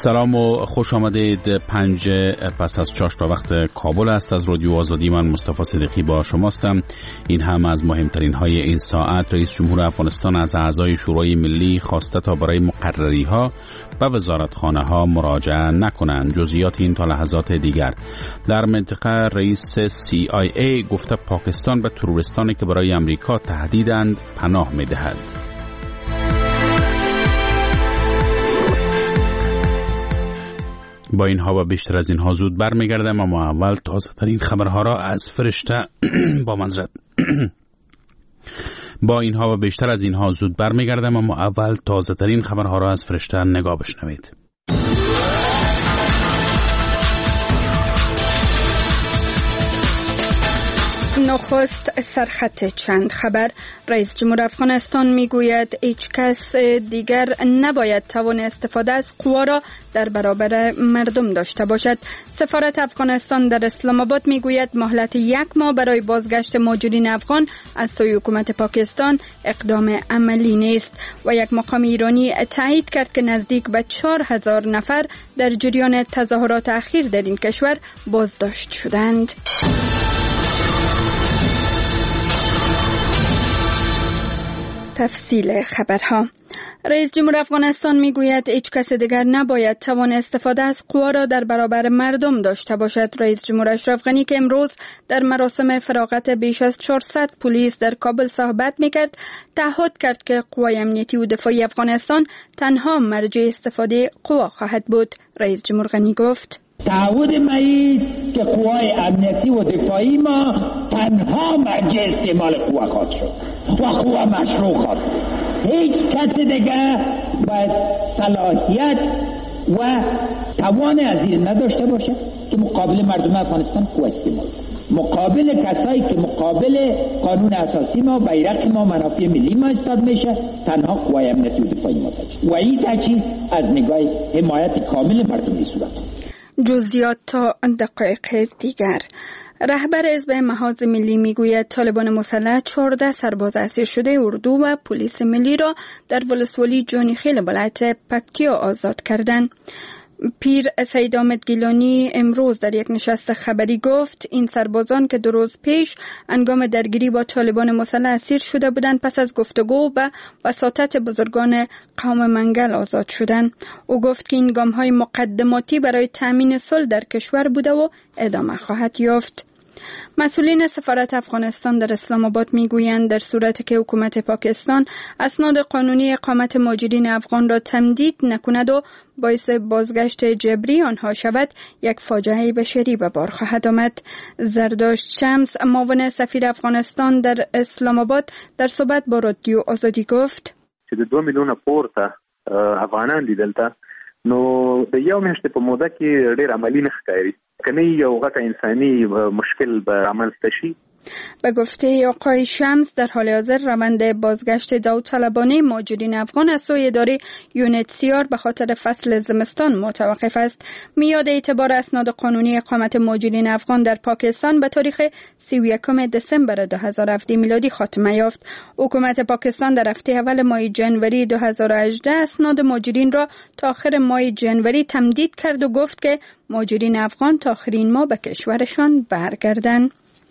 سلام و خوش آمدید. 5 پس از چاشت وقت کابل است. از رادیو آزادی من مصطفی صدیقی با شماستم. این هم از مهمترین های این ساعت. رئیس جمهور افغانستان از اعضای شورای ملی خواسته تا برای مقرری ها و وزارتخانه ها مراجعه نکنند. جزئیات این تا لحظات دیگر. در منطقه رئیس CIA گفته پاکستان به تروریستانی که برای امریکا تهدیدند پناه می‌دهد. با اینها و بیشتر از اینها زود برمیگردم، اما اول تازه ترین خبرها را از فرشته با اینها و بیشتر از اینها زود برمیگردم، اما اول تازه ترین خبرها را از فرشته نگاه بشنوید. نخست سرخط چند خبر. رئیس جمهور افغانستان میگوید هیچ کس دیگر نباید توان استفاده از قوا را در برابر مردم داشته باشد. سفارت افغانستان در اسلام آباد میگوید مهلت 1 ماه برای بازگشت مهاجرین افغان از سوی حکومت پاکستان اقدام عملی نیست. و یک مقام ایرانی تایید کرد که نزدیک به 4000 نفر در جریان تظاهرات اخیر در این کشور بازداشت شدند. تفصیل خبرها. رئیس جمهور افغانستان میگوید هیچ کس دیگر نباید توان استفاده از قوا را در برابر مردم داشته باشد. رئیس جمهور اشرف غنی که امروز در مراسم فراغت بیش از 400 پلیس در کابل صحبت میکرد، تعهد کرد که قوای امنیتی و دفاعی افغانستان تنها مرجع استفاده قوا خواهد بود. رئیس جمهور غنی گفت تعهد ما است که قوای امنیتی و دفاعی ما تنها مرجع استعمال قوا خواهد شد و قوا مشروع خواهد. هیچ کس دیگه باید صلاحیت و توان از این نداشته باشه که مقابل مردم افغانستان قوا استعمال، مقابل کسایی که مقابل قانون اساسی ما، بیرق ما، منافع ملی ما ایستاد میشه، تنها قوای امنیتی و دفاعی ما داشت و این تجهیز از نگاه حمایت کامل مردمی صورت. جزئیات تا دقایق دیگر. رهبر حزب محاذ ملی میگوید طالبان مسلح 14 سرباز اسیر شده اردو و پلیس ملی را در ولسوالی جانی خیل ولایت پکتیا آزاد کردند. پیر سید احمد گیلانی امروز در یک نشست خبری گفت این سربازان که 2 روز پیش هنگام درگیری با طالبان مسلح اسیر شده بودند پس از گفتگو و وساطت بزرگان قوم منگل آزاد شدند. او گفت که این گام‌های مقدماتی برای تامین صلح در کشور بوده و ادامه خواهد یافت. مسئولین سفارت افغانستان در اسلام آباد میگویند در صورتی که حکومت پاکستان اسناد قانونی اقامت مهاجرین افغان را تمدید نکند و باعث بازگشت جبری آنها شود، یک فاجعه بشری به بار خواهد آمد. زرداشت شمس معاون سفیر افغانستان در اسلام آباد در صحبت با رادیو آزادی گفت چې 2 میلیونه پورته افغانان دي دلته، نو د یو میاشتې په موده کې ډېر عملی نه ښکاري، کنه یو غټه انساني مشکل به رامنځته شي. به گفته آقای شمس در حال حاضر روند بازگشت داوطلبانه مهاجرین افغان از سوی اداره UNHCR به خاطر فصل زمستان متوقف است. میاد اعتبار اسناد قانونی اقامت مهاجرین افغان در پاکستان به تاریخ 31 دسامبر 2017 میلادی خاتمه یافت. حکومت پاکستان در هفته اول ماه جنوری 2018 اسناد مهاجرین را تا آخر ماه جنوری تمدید کرد و گفت که مهاجرین افغان تا آخرین ماه به کشورشان برگردند.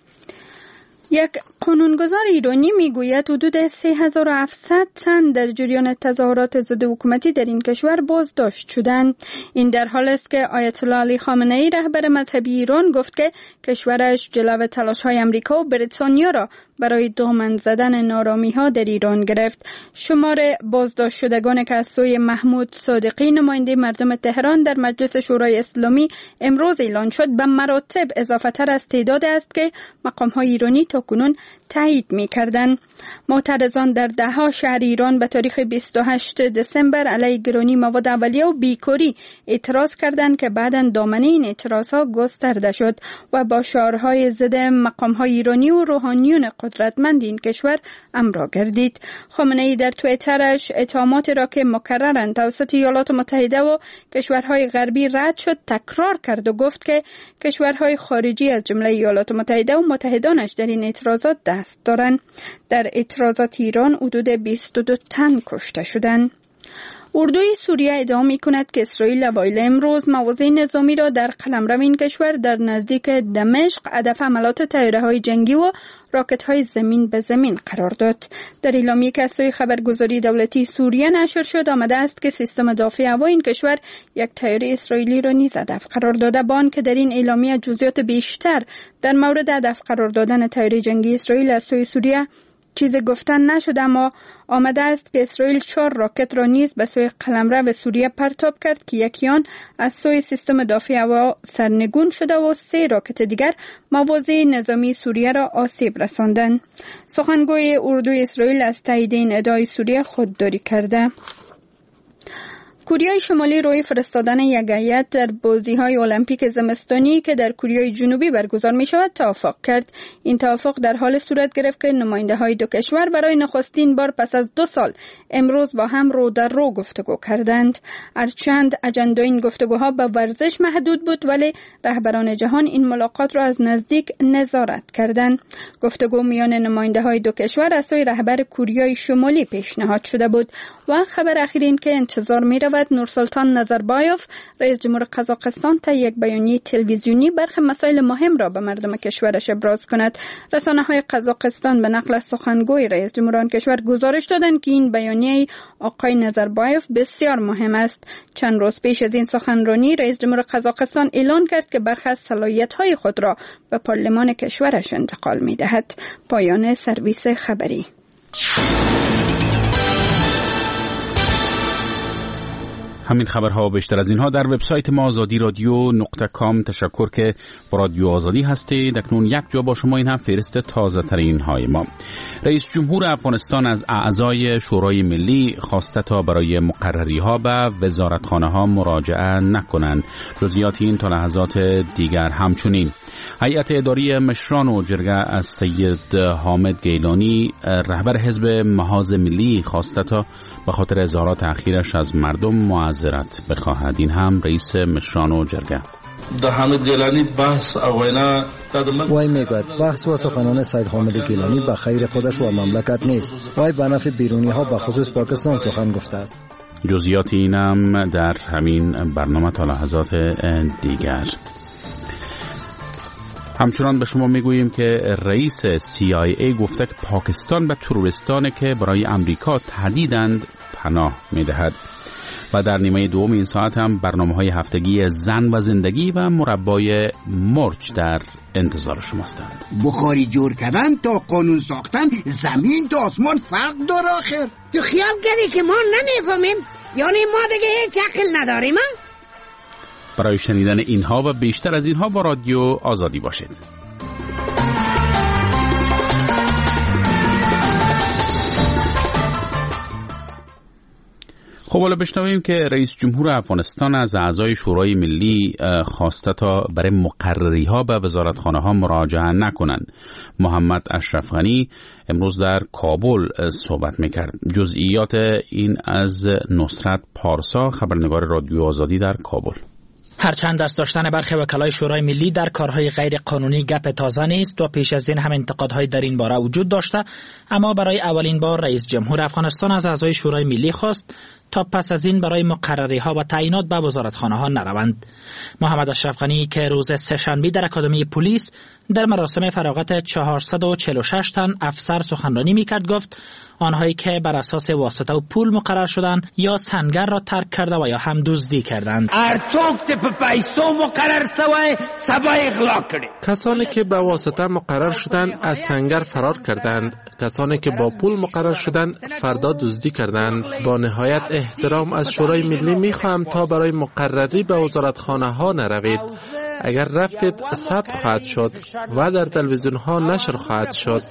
یک قانونگذار ایرانی میگوید حدود 3700 تن در جریان تظاهرات ضد حکومتی در این کشور بازداشت شدند. این در حال است که آیت الله علی خامنه ای رهبر مذهبی ایران گفت که کشورش جلو تلاش‌های آمریکا و بریتانیا را برای دامن زدن نارامی‌ها در ایران گرفت. شمار بازداشت شدگان که از سوی محمود صادقی نماینده مردم تهران در مجلس شورای اسلامی امروز اعلان شد به مراتب اضافه‌تر از تعداد است که مقام‌های ایرانی تاکنون تایید می‌کردند. معترضان در ده‌ها شهر ایران به تاریخ 28 دسامبر علیه گرانی مواد اولیه و بیکاری اعتراض کردند که بعداً دامنه این اعتراضها گسترده شد و با شعارهای ضد مقام‌های ایرانی و روحانیون قدرتمند این کشور امرا گردید. خامنه‌ای در توییترش اتهاماتی را که مکرراً توسط ایالات متحده و کشورهای غربی رد شد تکرار کرد و گفت که کشورهای خارجی از جمله ایالات متحده و متحدانش در این اعتراضات دست دارند. در اعتراضات ایران حدود 22 تن کشته شدند. اردوی سوریه ادعا می‌کند که اسرائیل اوایل امروز مواضع نظامی را در قلمرو این کشور در نزدیک دمشق هدف حملات طیاره‌های جنگی و راکت‌های زمین به زمین قرار داد. در اعلامیه‌ای که از سوی خبرگزاری دولتی سوریه نشر شد آمده است که سیستم دفاع هوا این کشور یک طیاره اسرائیلی را نیز هدف قرار داده، با آنکه در این اعلامیه جزئیات بیشتر در مورد هدف قرار دادن طیاره جنگی اسرائیل از سوی سوریه چیزی گفتن نشد، اما آمده است که اسرائیل 4 راکت را نیز به سوی قلمرو و سوریه پرتاب کرد که یکی آن از سوی سیستم دفاع هوا سرنگون شده و 3 راکت دیگر مواضع نظامی سوریه را آسیب رساندند. سخنگوی اردوی اسرائیل از تایید این ادعای سوریه خودداری کرده. کره شمالی روی فرستادن یک هیئت در بازی‌های المپیک زمستانی که در کره جنوبی برگزار می‌شود توافق کرد. این توافق در حال صورت گرفت که نماینده‌های دو کشور برای نخستین بار پس از 2 سال امروز با هم رو در رو گفتگو کردند. هرچند اجنده این گفتگوها به ورزش محدود بود، ولی رهبران جهان این ملاقات را از نزدیک نظارت کردند. گفتگو میان نماینده‌های دو کشور از سوی رهبر کره شمالی پیشنهاد شده بود و خبر اخیر این که انتظار می‌رود نورسلطان نظربایف رئیس جمهور قزاقستان تا یک بیانیه تلویزیونی برخی مسائل مهم را به مردم کشورش ابراز کند. رسانه‌های قزاقستان به نقل از سخنگوی رئیس جمهور آن کشور گزارش دادند که این بیانیه آقای نظربایف بسیار مهم است. چند روز پیش از این سخنرانی رئیس جمهور قزاقستان اعلان کرد که برخی از صلاحیت‌های خود را به پارلمان کشورش انتقال می‌دهد. پایان سرویس خبری. همین خبرها و بیشتر از اینها در وبسایت ما azadi.radio.com. تشکر که با رادیو آزادی هستید. اکنون یک جا با شما، این هم فهرست تازه ترین های ما. رئیس جمهور افغانستان از اعضای شورای ملی خواسته تا برای مقرری ها به وزارتخانه ها مراجعه نکنند. جزئیات این تا لحظات دیگر. همچنین هیئت اداری مشران و جرگه از سید حامد گیلانی رهبر حزب محاذ ملی خواسته تا به خاطر اظهارات اخیرش از مردم معذرت بخواهد. این هم رئیس مشران و جرگه. در حامد گیلانی بحث اوینا وای میگوید بحث و سخنان سید حامد گیلانی به خیر خودش و مملکت نیست. وای به نفع بیرونی ها به خصوص پاکستان سخن گفته است. جزئیات اینم در همین برنامه تا لحظات دیگر. همچنان به شما میگوییم که رئیس CIA گفته که پاکستان به تروریستانی که برای امریکا تهدیدند پناه میدهد. و در نیمه دوم این ساعت هم برنامه‌های هفتگی زن و زندگی و مربای مرچ در انتظار شماستند. بخاری جور کردن تا قانون ساختن زمین تا آسمان فرق داره آخر. تو خیال کردی که ما نمیفهمیم؟ یعنی ما دیگه هیچ عقل نداریم؟ برای شنیدن اینها و بیشتر از اینها با رادیو آزادی باشید. خب حالا بشنویم که رئیس جمهور افغانستان از اعضای شورای ملی خواسته تا برای مقرری ها به وزارتخانه ها مراجعه نکنند. محمد اشرف غنی امروز در کابل صحبت میکرد. جزئیات این از نصرت پارسا، خبرنگار رادیو آزادی در کابل. هرچند دست داشتن برخی وکلای شورای ملی در کارهای غیر قانونی گپ تازه نیست و پیش از این هم انتقادهای در این باره وجود داشته، اما برای اولین بار رئیس جمهور افغانستان از اعضای شورای ملی خواست تا پس از این برای مقرری ها و تعیینات به وزارتخانه ها نروند. محمد اشرف غنی که روز سه‌شنبه در اکادمی پلیس در مراسم فراغت 446 تن افسر سخنرانی میکرد گفت آنهایی که بر اساس واسطه و پول مقرر شدند یا سنگر را ترک کرده و یا هم دزدی کردند. کسانی که به واسطه مقرر شدند از سنگر فرار کردند، کسانی که با پول مقرر شدند فردا دزدی کردند. با نهایت احترام از شورای ملی میخواهم تا برای مقرری به وزارتخانه ها نروید. اگر رفتید ثبت خواهد شد و در تلویزیون ها نشر خواهد شد.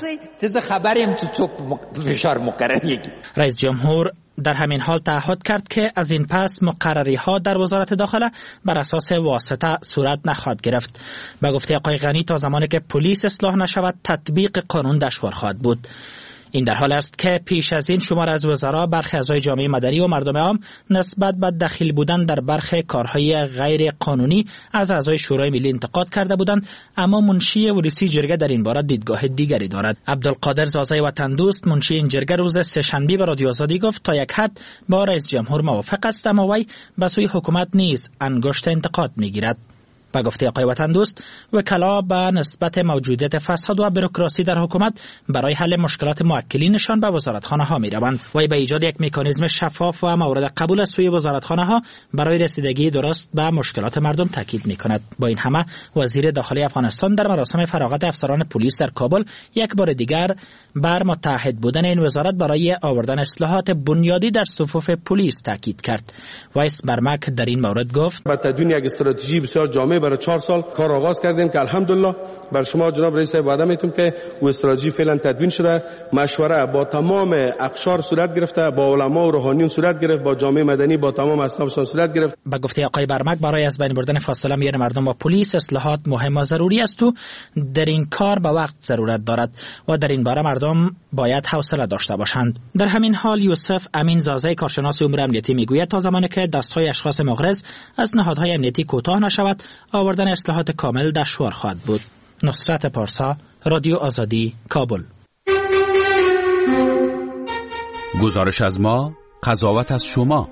رئیس جمهور در همین حال تعهد کرد که از این پس مقرری ها در وزارت داخله بر اساس واسطه صورت نخواهد گرفت. به گفته آقای غنی تا زمانی که پلیس اصلاح نشود تطبیق قانون دشوار خواهد بود. این در حال است که پیش از این شمار از وزرا، برخی اعضای جامعه مدنی و مردم عام نسبت به دخیل بودن در برخی کارهای غیر قانونی از اعضای شورای ملی انتقاد کرده بودند، اما منشی ولسی جرگه در این باره دیدگاه دیگری دارد. عبدالقادر زازای وطن دوست، منشی این جرگه، روز سه‌شنبه به رادیو آزادی گفت تا یک حد با رئیس جمهور موافق است، اما وی به سوی حکومت نیز انگشت انتقاد میگیرد. با گفته آقای وطن دوست، وکلا به نسبت موجودیت فساد و بروکراسی در حکومت برای حل مشکلات موکلینشان به وزارتخانه ها می روند. وی به ایجاد یک مکانیزم شفاف و مورد قبول از سوی وزارتخانه ها برای رسیدگی درست به مشکلات مردم تاکید می کند. با این همه وزیر داخلی افغانستان در مراسم فراغت افسران پلیس در کابل یک بار دیگر بر متحد بودن این وزارت برای آوردن اصلاحات بنیادی در صفوف پلیس تاکید کرد. وایس برمک در این مورد گفت: با تدوین یک استراتژی بسیار جامع برای 4 سال کار آغاز کردیم که الحمدلله بر شما جناب رئیس وعده میتونم که و استراتژی فعلا تدوین شده، مشوره با تمام اقشار صورت گرفته، با علما و روحانیون صورت گرفت، با جامعه مدنی، با تمام اصحابشان صورت گرفت. با گفته آقای برمک، برای از بین بردن فاصله میان مردم و پلیس اصلاحات مهم و ضروری است و در این کار به وقت ضرورت دارد و در این باره مردم باید حوصله داشته باشند. در همین حال یوسف امین زازه، کارشناس امور امنیتی، میگوید تا زمانی که دستهای اشخاص مغرض از نهادهای امنیتی کوتاه نشود، آوردن اصلاحات کامل دشوار خواهد بود. نصرت پارسا، رادیو آزادی، کابل. گزارش از ما، قضاوت از شما.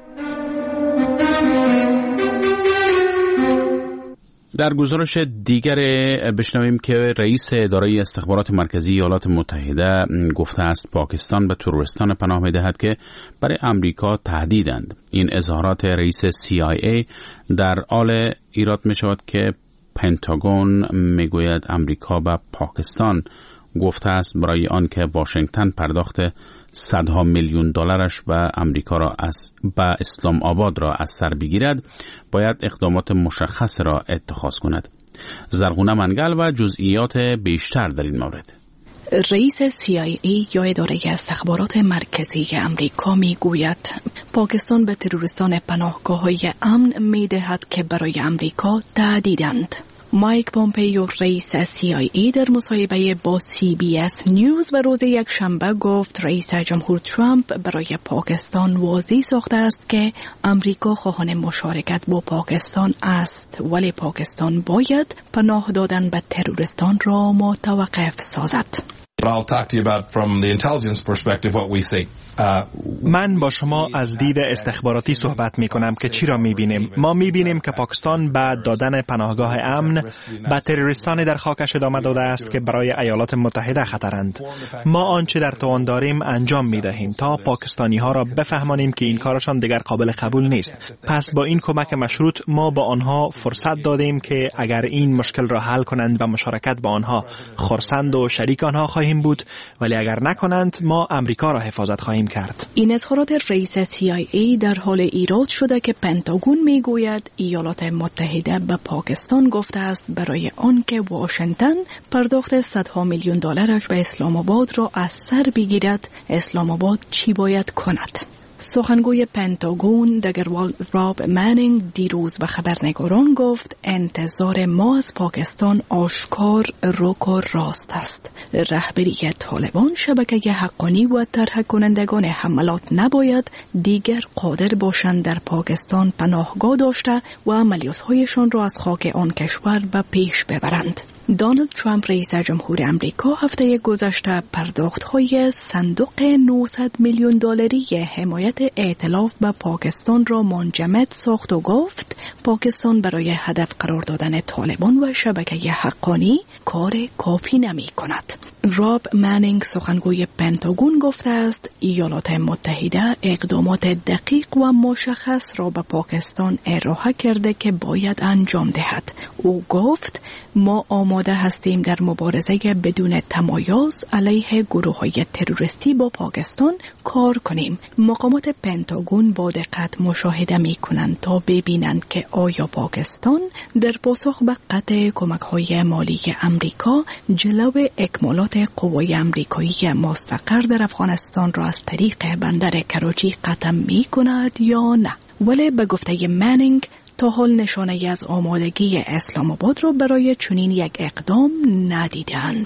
در گزارش دیگر بشنویم که رئیس اداره استخبارات مرکزی ایالات متحده گفته است پاکستان به تروریستان پناه می‌دهد که برای امریکا تهدیدند. این اظهارات رئیس CIA در حال ایراد می‌شود که پنتاگون میگوید امریکا به پاکستان گفته است برای آن که واشنگتن پرداخت صدها میلیون دلارش به امریکا را به اسلام آباد را از سر بگیرد، باید اقدامات مشخص را اتخاذ کند. زرغونه منگل و جزئیات بیشتر در این مورد. رئیس CIA یا اداره استخبارات مرکزی امریکا میگوید پاکستان به تروریستان پناهگاه‌های امن میدهد که برای امریکا تهدیدند. مایک پومپیو، رئیس CIA، در مصاحبه با CBS نیوز و روز یک شنبه گفت رئیس جمهور ترامپ برای پاکستان واضح ساخته است که امریکا خواهان مشارکت با پاکستان است، ولی پاکستان باید پناه دادن به تروریستان را متوقف سازد. I'll talk to you about from the intelligence perspective what we see. من با شما از دید استخباراتی صحبت می کنم که چی را می بینیم. ما می بینیم که پاکستان به دادن پناهگاه امن به تروریستانی در خاکش ادامه داده است که برای ایالات متحده خطرند. ما آنچه در توان داریم انجام می دهیم تا پاکستانی ها را بفهمانیم که این کارشان دیگر قابل قبول نیست. پس با این کمک مشروط ما با آنها فرصت دادیم که اگر این مشکل را حل کنند و مشارکت با آنها، خرسند و شریک آنها خواهیم بود، ولی اگر نکنند ما امریکا را حفاظت خواهیم کرد. این اظهارات رئیس CIA در حال ایراد شده که پنتاگون میگوید ایالات متحده به پاکستان گفته است برای آنکه واشنگتن پرداخت صدها میلیون دلارش به اسلام آباد را از سر بگیرد، اسلام آباد چی باید کند؟ سخنگوی پنتاگون دگروال راب منینگ دیروز به خبرنگاران گفت انتظار ما از پاکستان آشکار، رک و راست است. رهبری طالبان، شبکه حقانی و طرح کنندگان حملات نباید دیگر قادر باشند در پاکستان پناهگاه داشته و عملیات‌هایشان را از خاک آن کشور به پیش ببرند. دونالد ترامپ رئیس جمهور امریکا هفته گذشته پرداخت‌های صندوق 900 میلیون دلاری حمایت ائتلاف به پاکستان را منجمد ساخت و گفت پاکستان برای هدف قرار دادن طالبان و شبکه حقانی کار کافی نمی کند. راب منینگ، سخنگوی پنتاگون، گفته است ایالات متحده اقدامات دقیق و مشخص را به پاکستان ارائه کرده که باید انجام دهد. او گفت ما آماده هستیم در مبارزه بدون تمایز علیه گروه‌های تروریستی با پاکستان کار کنیم. مقامات پنتاگون با دقت مشاهده می‌کنند تا ببینند که آیا پاکستان در پاسخ به قطع کمک‌های مالی امریکا جلو اکمالات قوای امریکایی مستقر در افغانستان را از طریق بندر کراچی قطع می‌کند یا نه. ولی به گفته منینگ تا حال نشانه‌ای از آمادگی اسلام آباد را برای چنین یک اقدام ندیدند.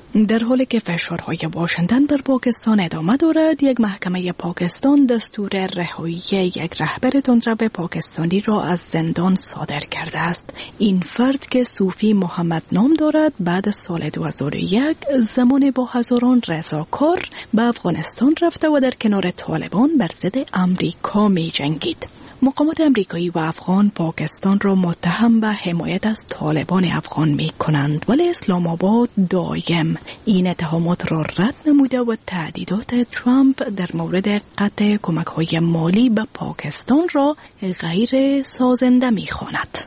در حالی که فشارهای واشنگتن بر پاکستان ادامه دارد، یک محکمه پاکستان دستور رهایی یک رهبر تندرو پاکستانی را از زندان صادر کرده است. این فرد که صوفی محمد نام دارد، بعد از سال 2001 زمان با هزاران رضاکار به افغانستان رفته و در کنار طالبان بر ضد امریکا می جنگید. مقامات امریکایی و افغان پاکستان را متهم به حمایت از طالبان افغان می کنند، ولی اسلام آباد دائم این اتهامات را رد نموده و تهدیدات ترامپ در مورد قطع کمک‌های مالی به پاکستان را غیر سازنده می خواند.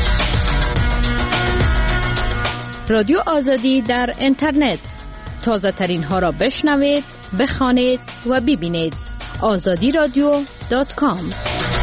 رادیو آزادی در اینترنت، تازه ترین ها را بشنوید، بخوانید و ببینید. azadiradio.com.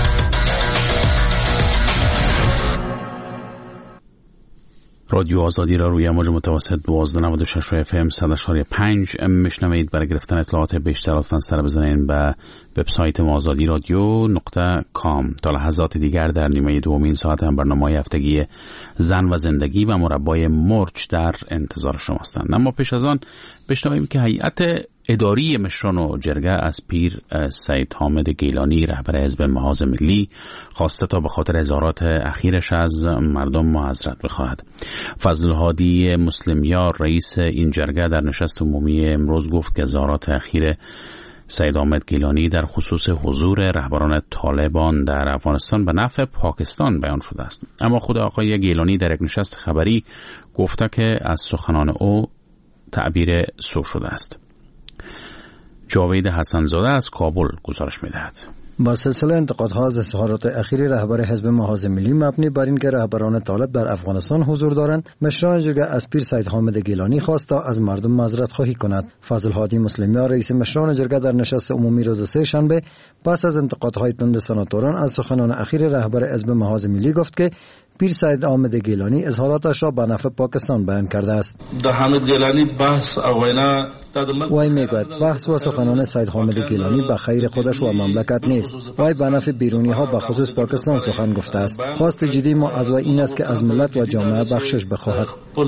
رادیو آزادی را روی موج متوسط 1296 FM 100.5 میشنوید. برای گرفتن اطلاعات بیشتر لطفاً سر بزنید به وبسایت ما azadiradio.com. تا لحظات دیگر در نیمه دومین ساعت هم برنامه هفتگی زن و زندگی و مربای مرچ در انتظار شما هستند. اما پیش از آن بشنویم که هیئت اداری مشران و جرگه از پیر سید حامد گیلانی رهبر حزب محاذ ملی خواسته تا به خاطر اظهارات اخیرش از مردم معذرت بخواهد. فضل هادی مسلمیار رئیس این جرگه در نشست عمومی امروز گفت که اظهارات اخیر سید حامد گیلانی در خصوص حضور رهبران طالبان در افغانستان به نفع پاکستان بیان شده است. اما خود آقای گیلانی در یک نشست خبری گفته که از سخنان او تعبیر سو شده است. جاوید حسنزاده از کابل گزارش می‌دهد. با سلسله انتقادها از اظهارات اخیر رهبر حزب محاذ ملی مبنی بر اینکه رهبران طالب در افغانستان حضور دارند، مشران جرگه از پیر سید حامد گیلانی خواسته از مردم معذرت خواهی کند. فضل هادی مسلمیار رئیس مشران جرگه در نشست عمومی روز سه شنبه پس از انتقادهای تند سناتوران از سخنان اخیر رهبر حزب محاذ ملی گفت که پیر سید حامد گیلانی اظهاراتش را به نفع پاکستان بیان کرده است. در حامد گیلانی بحث و وینا وی میگوید بحث و سخنان سید حامد گیلانی به خیر خودش و مملکت نیست. وی به نفع بیرونی ها به خصوص پاکستان سخن گفته است. خواست جدی ما از وی این است که از ملت و جامعه بخشش بخواهد.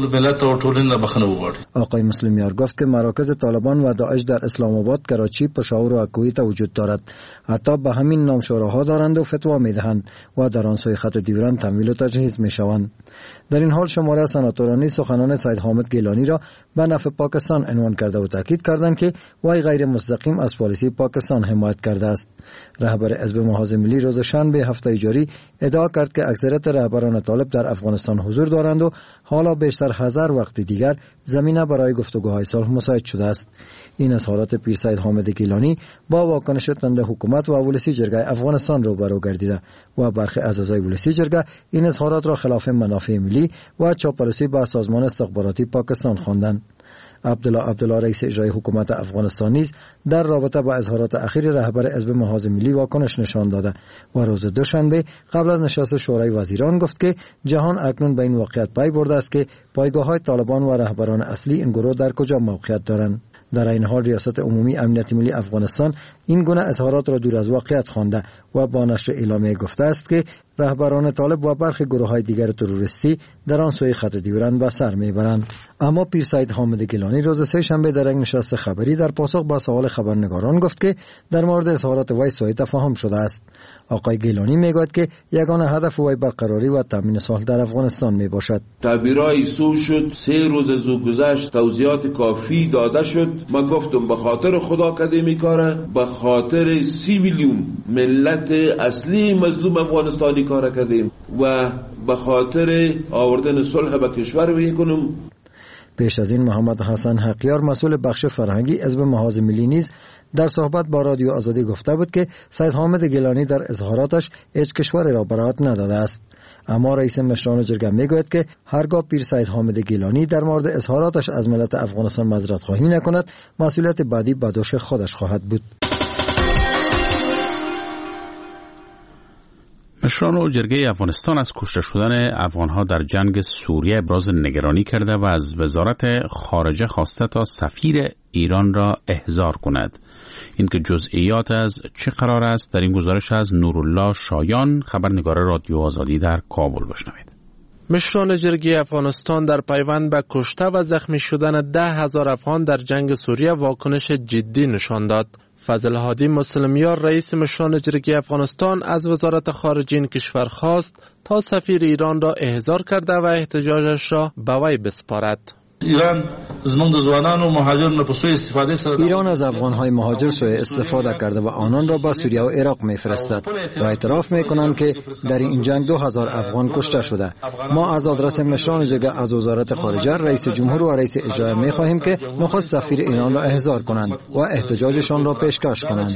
آقای مسلمیار گفت که مراکز طالبان و داعش در اسلام آباد، کراچی، پشاور و کویت وجود دارد. حتی به همین نام شوراها دارند و فتوا میدهند و در آن سوی خط دیوران تمویل و تجهیز میشوند. در این حال شماره سناتورانی سخنان سید حامد گیلانی را به نفع پاکستان عنوان کرده و تاکید کردند که وی غیر مستقیم از پالیسی پاکستان حمایت کرده است. رهبر حزب محاذ ملی روز شنبه هفته جاری ادعا کرد که اکثریت رهبران طالب در افغانستان حضور دارند و حالا بیشتر هزار وقت دیگر زمینه برای گفتگوهای صلح مساعد شده است. این اظهارات پیر سید حامد گیلانی با واکنش تند حکومت و ولسی جرگه افغانستان روبرو گردیده و برخی از اعضای ولسی جرگه این اظهارات را خلاف منافع ملی و چاپلوسی به سازمان استخباراتی پاکستان خواندند. عبدالله رئیس اجرایی حکومت افغانستان نیز در رابطه با اظهارات اخیر رهبر حزب محاذ ملی واکنش نشان داده و روز دوشنبه قبل از نشست شورای وزیران گفت که جهان اکنون به این واقعیت پی برده است که پایگاه‌های طالبان و رهبران اصلی این گروه در کجا موقعیت دارند. در این حال ریاست عمومی امنیت ملی افغانستان این گونه اظهارات را دور از واقعیت خوانده و با نشر اعلامیه گفته است که رهبران طالب و برخی گروه‌های دیگر تروریستی در آن سوی خط دیورند به سر میبرند. اما پیر سید حامد گیلانی روز سه شنبه در یک نشست خبری در پاسخ به سوال خبرنگاران گفت که در مورد اظهارات وی سوء تفاهم شده است. آقای گیلانی میگوید که یگانه هدف وی برقراری و تامین صلح در افغانستان میباشد. تعبیرای سو شد، 3 روز از او گذشت، توضیحات کافی داده شد. من گفتم به خاطر خدا کده میکاره، به خاطر 30 میلیون ملت اصلی مظلوم افغانستانی کار کردیم و به خاطر آوردن صلح به کشور میکنم. پیش از این محمد حسن حقیار مسئول بخش فرهنگی حزب محاذ ملی نیز در صحبت با رادیو آزادی گفته بود که سید حامد گیلانی در اظهاراتش هیچ کشوری را برات نداده است. اما رئیس مشران جرگه میگوید که هرگاه پیر سید حامد گیلانی در مورد اظهاراتش از ملت افغانستان معذرت خواهی نکند، مسئولیت بعدی به دوش خودش خواهد بود. مشران و جرگه افغانستان از کشته شدن افغانها در جنگ سوریه ابراز نگرانی کرده و از وزارت خارجه خواسته تا سفیر ایران را احضار کند. این که جزئیات از چه قرار است در این گزارش از نورالله شایان، خبرنگار رادیو آزادی در کابل بشنوید. مشران جرگی افغانستان در پیوند به کشته و زخمی شدن 10,000 افغان در جنگ سوریه واکنش جدی نشان داد. فضل هادی مسلمیار رئیس مشران جرگی افغانستان از وزارت خارجه این کشور خواست تا سفیر ایران را احضار کرده و احتجاجش را به وی بسپارد. ایران از افغان‌های مهاجر سوء استفاده کرده و آنان را به سوریه و عراق می‌فرستد و اعتراف می‌کنند که در این جنگ 2000 افغان کشته شده. ما از آدرس مشران جرگه از وزارت خارجه، رئیس جمهور و رئیس اجرایی می‌خواهیم که نخست سفیر ایران را احضار کنند و احتجاجشان را پیشکش کنند.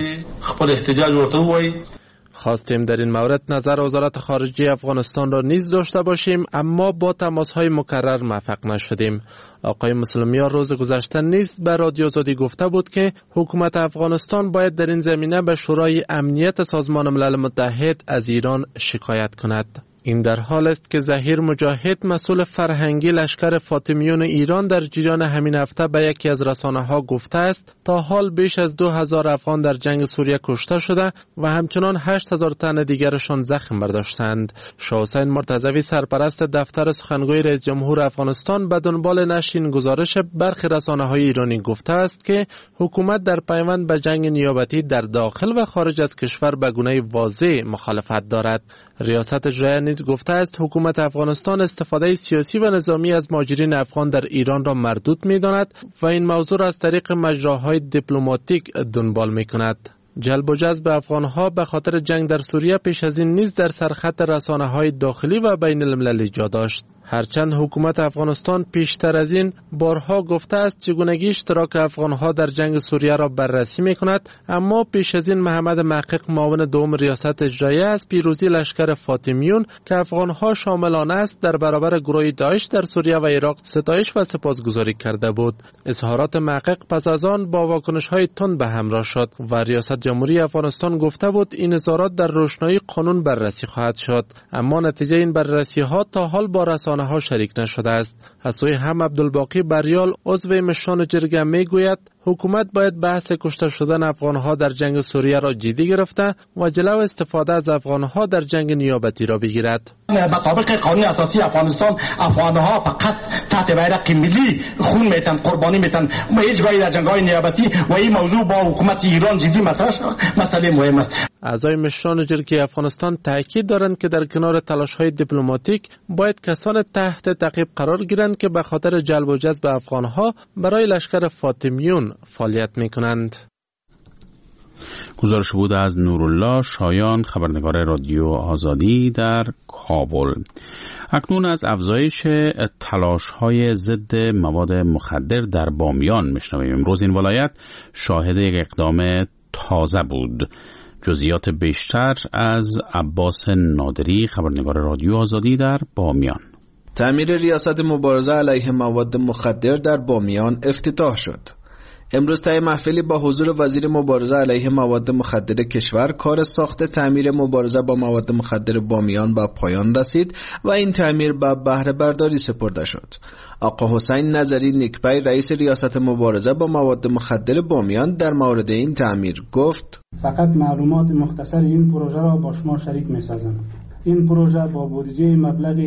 خواستیم در این مورد نظر وزارت خارجه افغانستان را نیز داشته باشیم، اما با تماس‌های مکرر موفق نشدیم. آقای مسلمیار روز گذشته نیز به رادیو آزادی گفته بود که حکومت افغانستان باید در این زمینه به شورای امنیت سازمان ملل متحد از ایران شکایت کند. این در حال است که ظهیر مجاهد مسئول فرهنگی لشکر فاطمیون ایران در جریان همین هفته به یکی از رسانه‌ها گفته است تا حال بیش از 2000 افغان در جنگ سوریه کشته شده و همچنان 8000 تن دیگرشان زخم برداشتند. شاه حسین مرتضوی سرپرست دفتر سخنگوی رئیس جمهور افغانستان به دنبال نشر این گزارش برخی رسانه‌های ایرانی گفته است که حکومت در پیوند به جنگ نیابتی در داخل و خارج از کشور به گونه واضح مخالفت دارد. ریاست اجرایی نیز گفته است حکومت افغانستان استفاده سیاسی و نظامی از مهاجرین افغان در ایران را مردود می‌داند و این موضوع را از طریق مجراهای دیپلماتیک دنبال می‌کند. جلب و جذب افغان‌ها به خاطر جنگ در سوریه پیش از این نیز در سرخط رسانه‌های داخلی و بین المللی جا داشت. هرچند حکومت افغانستان پیشتر از این بارها گفته است چگونگی اشتراک افغان‌ها در جنگ سوریه را بررسی می‌کند، اما پیش از این محمد محقق معاون دوم ریاست اجراییه از پیروزی لشکر فاطمیون که افغان‌ها شاملانه است در برابر گروه داعش در سوریه و عراق ستایش و سپاسگزاری کرده بود. اظهارات محقق پس از آن با واکنش‌های تند به همراه شد و ریاست جمهوری افغانستان گفته بود این اظهارات در روشنایی قانون بررسی خواهد شد، اما نتیجه این بررسی‌ها تا حال با رسانه‌ها شریک نشده است. از سوی هم عبدالباقی بریال عضو مشران جرگه میگوید حکومت باید بحث کشته شدن افغان‌ها در جنگ سوریه را جدی گرفته و جلو استفاده از افغان‌ها در جنگ نیابتی را بگیرد. مطابق قانون اساسی افغانستان افغان‌ها فقط تحت بیرق ملی خون میتن، قربانی میتن و هیچ گاهی در جنگ‌های نیابتی و این موضوع با حکومت ایران جدی مطرح شد. مسئله مهم است. اعضای مشران جرگه افغانستان تاکید دارند که در کنار تلاش‌های دیپلماتیک باید کسان تحت تعقیب قرار گیرند که به خاطر جلب و جذب افغان‌ها برای لشکر فاطمیون فعالیت می‌کنند. گزارش بود از نورالله شایان، خبرنگار رادیو آزادی در کابل. اکنون از افزایش تلاش‌های ضد مواد مخدر در بامیان میشنویم. امروز این ولایت شاهد یک اقدام تازه بود. جزئیات بیشتر از عباس نادری، خبرنگار رادیو آزادی در بامیان. تعمیر ریاست مبارزه علیه مواد مخدر در بامیان افتتاح شد. امروز طی محفلی با حضور وزیر مبارزه علیه مواد مخدر کشور کار ساخت تعمیر مبارزه با مواد مخدر بامیان به پایان رسید و این تعمیر به بهره برداری سپرده شد. آقا حسین نظری نیکپی رئیس ریاست مبارزه با مواد مخدر بامیان در مورد این تعمیر گفت: فقط معلومات مختصر این پروژه را با شما شریک می‌سازم. این پروژه با بودجه مبلغ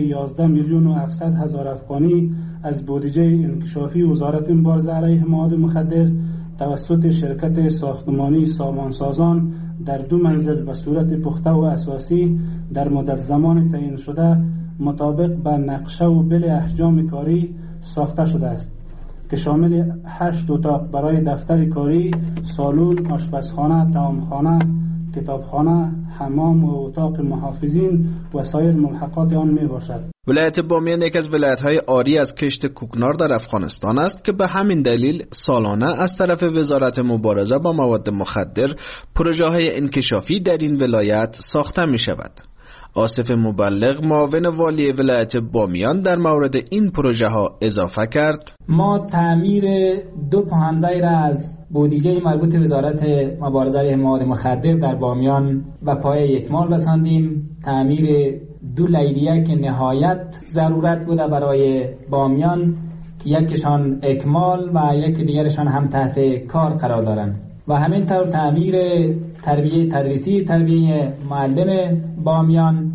11,700,000 افغانی از بودجه انکشافی وزارت مبارزه علیه مواد مخدر توسط شرکت ساختمانی سامانسازان در 2 منزل به صورت پخته و اساسی در مدت زمان تعیین شده مطابق به نقشه و بل احجام کاری ساخته شده است که شامل 8 اتاق برای دفتر کاری، سالن، آشپزخانه، طعامخانه، کتابخانه، حمام و اتاق محافظین و سایر ملحقات آن می باشد. ولایت بامیان یک از ولایت‌های عاری از کشت کوکنار در افغانستان است که به همین دلیل سالانه از طرف وزارت مبارزه با مواد مخدر پروژه‌های انکشافی در این ولایت ساخته می شود. آصف مبلغ معاون والی ولایت بامیان در مورد این پروژه ها اضافه کرد: ما تعمیر 2 پهن‌زیر از بودجه مربوط وزارت مبارزه علیه مواد مخدر در بامیان و پای اکمال رساندیم. تعمیر 2 لیلیه که نهایت ضرورت بوده برای بامیان که یکیشان اکمال و یک دیگرشان هم تحت کار قرار دارند و همینطور تعمیر تربیه تدریسی، تربیه معلم بامیان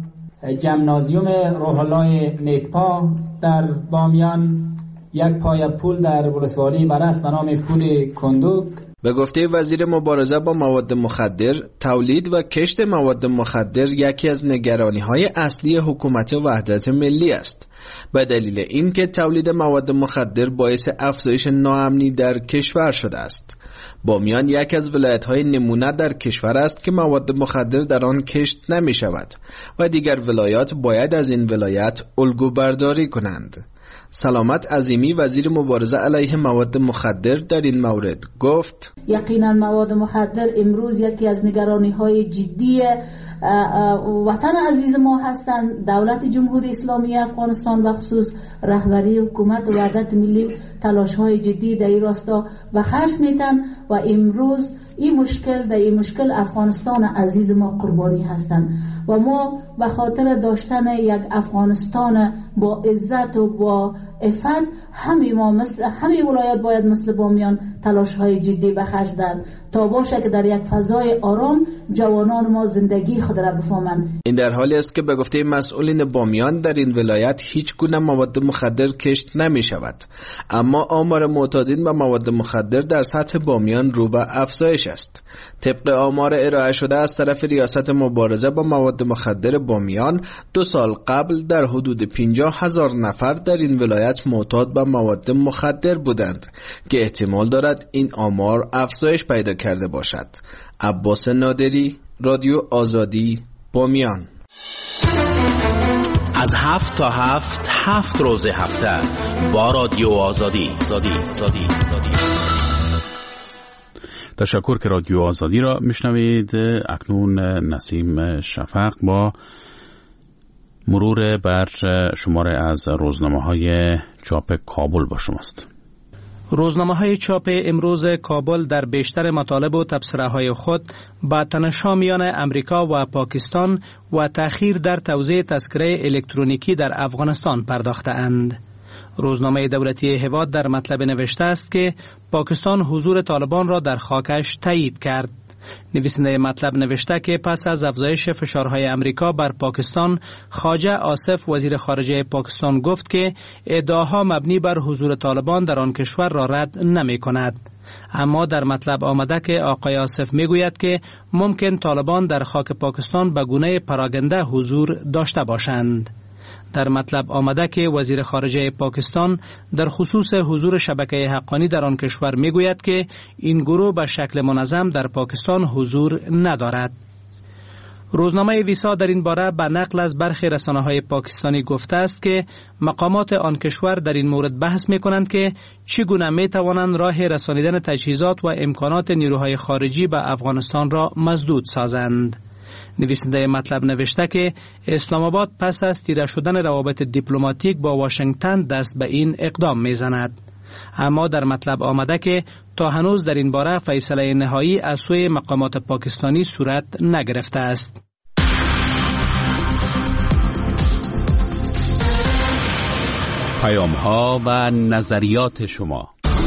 جمنازیوم روح الله نیکپا در بامیان، یک پای پول در ولسوالی برس به نام پول کندوک. به گفته وزیر مبارزه با مواد مخدر، تولید و کشت مواد مخدر یکی از نگرانی‌های اصلی حکومت وحدت ملی است. به دلیل اینکه تولید مواد مخدر باعث افزایش ناامنی در کشور شده است. بامیان یکی از ولایت‌های نمونه در کشور است که مواد مخدر در آن کشت نمی‌شود و دیگر ولایات باید از این ولایت الگو برداری کنند. سلامت عظیمی وزیر مبارزه علیه مواد مخدر در این مورد گفت: یقینا مواد مخدر امروز یکی از نگرانی‌های جدی وطن عزیز ما هستند. دولت جمهوری اسلامی افغانستان و خصوص رهبری حکومت وحدت ملی تلاش‌های جدی در این راستا به خرج می‌دن و امروز این مشکل افغانستان عزیز ما قربانی هستند و ما به خاطر داشتن یک افغانستان با عزت و با عفت همه ولایت باید مثل بامیان تلاش‌های جدی به خرج دهند تا باشه که در یک فضای آرام جوانان ما زندگی خود را بفهمند. این در حالی است که به گفته مسئولین بامیان در این ولایت هیچ گونه مواد مخدر کشت نمی شود، اما آمار معتادین به مواد مخدر در سطح بامیان رو به افزایش است. طبق آمار ارائه شده از طرف ریاست مبارزه با مواد مخدر بامیان، 2 سال قبل در حدود 50,000 نفر در این ولایت معتاد به مواد مخدر بودند که احتمال دارد این آمار افزایش پیدا کرده باشد. عباس نادری، رادیو آزادی، بامیان. از 7 تا 7 روز هفته با رادیو آزادی. تشکر که رادیو آزادی را میشنوید. اکنون نسیم شفق با مرور بر شماره از روزنامه‌های چاپ کابل با شماست. روزنامه‌های چاپ امروز کابل در بیشتر مطالب و تبصره‌های خود با تنش‌ها میان امریکا و پاکستان و تأخیر در توزیع تذکره الکترونیکی در افغانستان پرداخته‌اند. روزنامه دولتی هواد در مطلب نوشته است که پاکستان حضور طالبان را در خاکش تایید کرد. نویسنده مطلب نوشته که پس از افزایش فشارهای امریکا بر پاکستان، خواجه آصف وزیر خارجه پاکستان گفت که ادعاها مبنی بر حضور طالبان در آن کشور را رد نمی کند. اما در مطلب آمده که آقای آصف می گوید که ممکن طالبان در خاک پاکستان به گونه پراگنده حضور داشته باشند. در مطلب آمده که وزیر خارجه پاکستان در خصوص حضور شبکه حقانی در آن کشور می گوید که این گروه به شکل منظم در پاکستان حضور ندارد. روزنامه ویسا در این باره به نقل از برخی رسانه‌های پاکستانی گفته است که مقامات آن کشور در این مورد بحث می کنند که چگونه می توانند راه رسانیدن تجهیزات و امکانات نیروهای خارجی به افغانستان را مسدود سازند. نویسنده مطلب نوشته که اسلام آباد پس از تیره شدن روابط دیپلماتیک با واشنگتن دست به این اقدام میزند. اما در مطلب آمده که تا هنوز در این باره فیصله نهایی از سوی مقامات پاکستانی صورت نگرفته است. پیام‌ها و نظریات شما.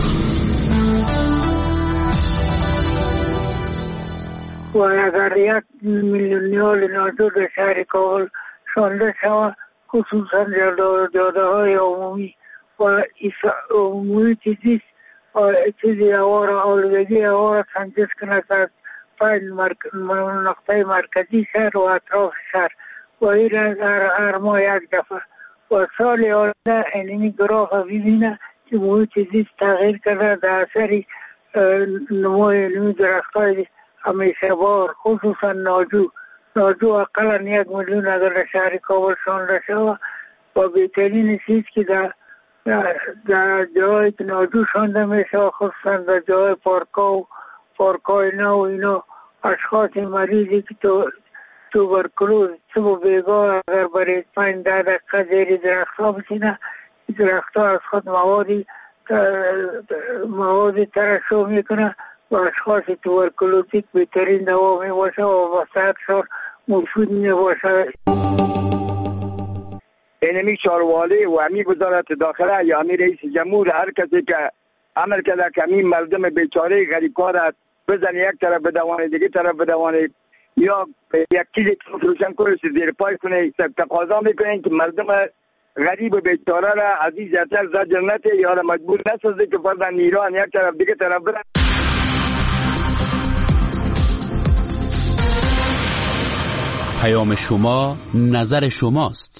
و اگر 1 میلیونیال ناجور در شهر کابل شانده شود، خصوصا جاده‌های عمومی و عمومی چیزی هوا را آلودگی هوا را سنجش کند از 5 نقطه مرکزی شهر و اطراف شهر و این هر ماه 1 دفعه و سال آینده اینمی گراف ببینه که محیط زیست تغییر کرده در اثر نمو علمی درخت‌های همیشه بار، خصوصا ناجو اقلا 1 میلیون اگر در شهر کابل شانده شود و بهترین چیز که در جایی که ناجو شانده میشه، خصوصا در جای پارکای نو اینا، اشخاص مریضی که توبرکلوز صبح بیگاه اگر برای 5-10 دقیقه زیر درختها بشینه، درختها از خود موادی ترشح میکنه و اشخاص توبرکلوزیک بهترین دوا می باشه و واسطشان مفید می باشه. اینمی چاروالی و امی وزارت داخله یا امی رئیس جمهور هر کسی که عمل کرده که امی مردم بیچاره غریبکار بزن یک طرف بدوانه دیگه طرف بدوانه، یا یک چیزی که روشن کنه زیر پای کنه، تقاضا میکنین که مردم غریب و بیچاره را از این زیادتر زجر نده یا را مجبور نسازه که فرضاً ایران یک طرف دیگه طرف بره. پیام شما، نظر شماست.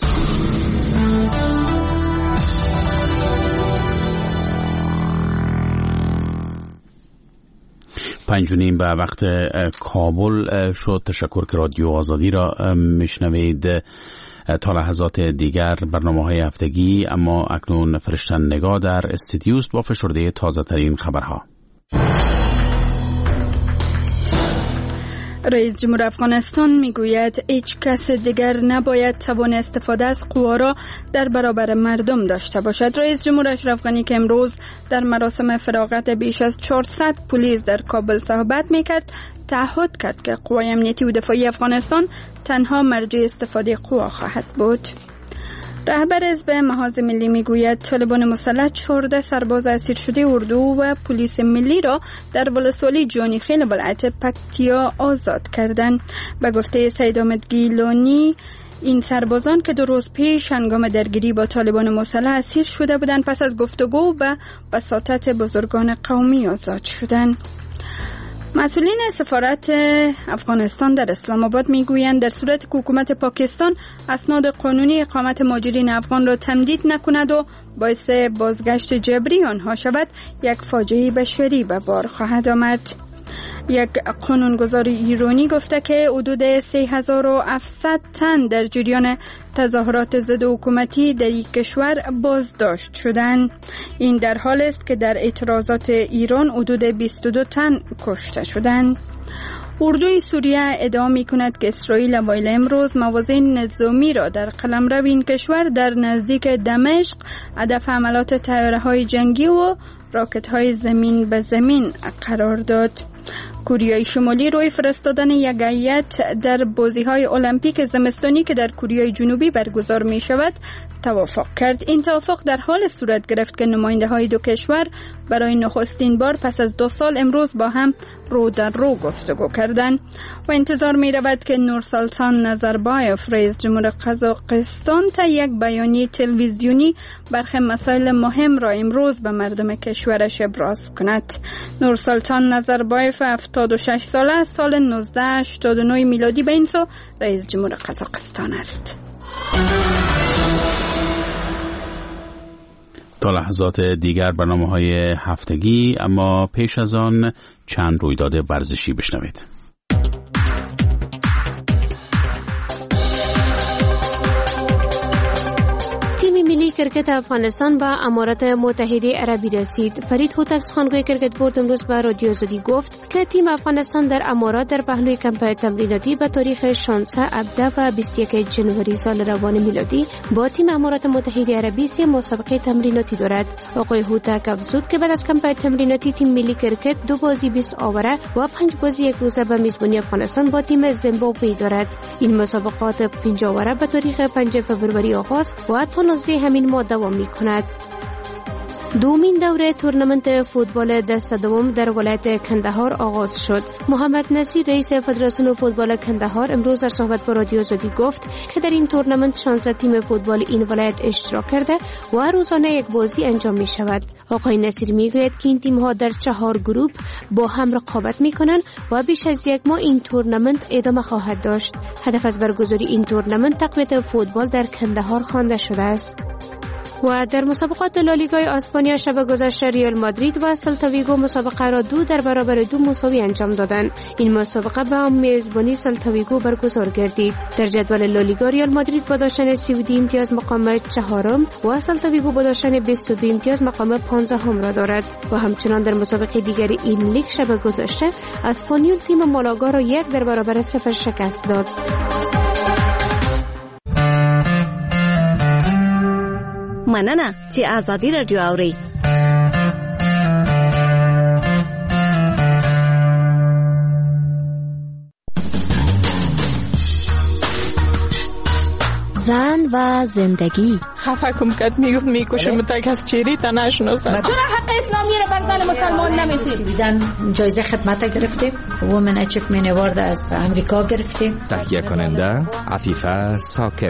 5:30 به وقت کابل شد. تشکر که رادیو آزادی را میشنوید. تا لحظات دیگر برنامه‌های هفتگی، اما اکنون فرشتن نگاه در استودیوست با فشرده تازه ترین خبرها. رئیس جمهور افغانستان میگوید هیچ کس دیگر نباید توان استفاده از قوا را در برابر مردم داشته باشد. رئیس جمهور اشرف غنی که امروز در مراسم فراغت بیش از 400 پلیس در کابل صحبت میکرد، تعهد کرد که قوای امنیتی و دفاعی افغانستان تنها مرجع استفاده قوا خواهد بود. رهبر حزب محاذ ملی میگوید طالبان مسلح 14 سرباز اسیر شده اردو و پلیس ملی را در ولسوالی جانی خیل ولایت پکتیا آزاد کردند. به گفته سید احمد گیلانی، این سربازان که 2 روز پیش هنگام درگیری با طالبان مسلح اسیر شده بودند، پس از گفتگو و وساطت بزرگان قومی آزاد شدند. مسئولین سفارت افغانستان در اسلام آباد میگویند در صورت که حکومت پاکستان اسناد قانونی اقامت مهاجرین افغان را تمدید نکند و باعث بازگشت جبری آنها شود، یک فاجعه بشری به بار خواهد آمد. یک قانونگذار ایرانی گفته که حدود 3700 تن در جریان تظاهرات ضد حکومتی در یک کشور بازداشت شدند. این در حال است که در اعتراضات ایران حدود 22 تن کشته شدند. اردوی سوریه ادعا می کند که اسرائیل اوایل امروز موازین نظامی را در قلمرو این کشور در نزدیک دمشق هدف حملات طیاره‌های جنگی و راکت‌های زمین به زمین قرار داد. کره شمالی روی فرستادن یک هیئت در بازی‌های المپیک زمستانی که در کره جنوبی برگزار می‌شود توافق کرد. این توافق در حال صورت گرفت که نماینده‌های دو کشور برای نخستین بار پس از 2 سال امروز با هم رو در رو گفتگو کردند و انتظار می رود که نورسلطان نظربایف رئیس جمهور قزاقستان تا یک بیانیه تلویزیونی برخی مسائل مهم را امروز به مردم کشورش ابراز کند. نورسلطان نظربایف 76 ساله از سال 1989 میلادی به این سو رئیس جمهور قزاقستان است. تا لحظات دیگر برنامه‌های هفتگی، اما پیش از آن چند رویداد ورزشی بشنوید. ملی کرکت افغانستان به امارات متحده عربی رسید. فرید هوتک سخنگوی کرکت بورد امروز به رادیو آزادی گفت که تیم افغانستان در امارات در پهلوی کمپ تمریناتی به تاریخ 16 آبان و 21 جنوری سال روان میلادی با تیم امارات متحده عربی 3 مسابقه تمریناتی دارد. آقای هوتک افزود که بعد از کمپ تمریناتی تیم ملی کرکت 2 بازی 20 آوره و 5 بازی 1 روزه به میزبانی افغانستان با تیم زیمبابوه دارد. این مسابقات 5 آوره به تاریخ 5 فوریه آغاز و تا 19 همین ماه دوام می‌کند. دومین دوره تورنمنت فوتبال دسته دوم در ولایت کندهار آغاز شد. محمد نصیر رئیس فدراسیون فوتبال کندهار امروز در صحبت با رادیو آزادی گفت که در این تورنمنت 16 تیم فوتبال این ولایت اشتراک کرده و روزانه 1 بازی انجام می شود. آقای نصیر می گوید که این تیم ها در 4 گروه با هم رقابت می کنند و بیش از 1 ماه این تورنمنت ادامه خواهد داشت. هدف از برگزاری این تورنمنت تقویت فوتبال در کندهار خوانده شده است. و در مسابقات لالیگای اسپانیا شب گذشته ریال مادرید و سلتا ویگو مسابقه را 2 در برابر 2 مساوی انجام دادند. این مسابقه به میزبانی سلتا ویگو برگزار گردید. در جدول لالیگا ریال مادرید با داشتن 32 امتیاز مقام 4م و سلتا ویگو با داشتن 22 امتیاز مقام 15م را دارد. و همچنان در مسابقه دیگر این لیگ شب گذشته اسپانیول تیم مالاگا را 1 در برابر 0 شکست داد. مننه چې آزادی رادیو اوري. زن و زندگی. خفه کم کد میگفت میکشم تک از چیری تا نشناسم. چرا حق اسلامی رو بر زن مسلمان نمیتیم؟ دیدن جایزه خدمت گرفتیم. وومن اچیومنت اوارد از امریکا گرفتیم. تهیه کننده عفیفه ثاقب.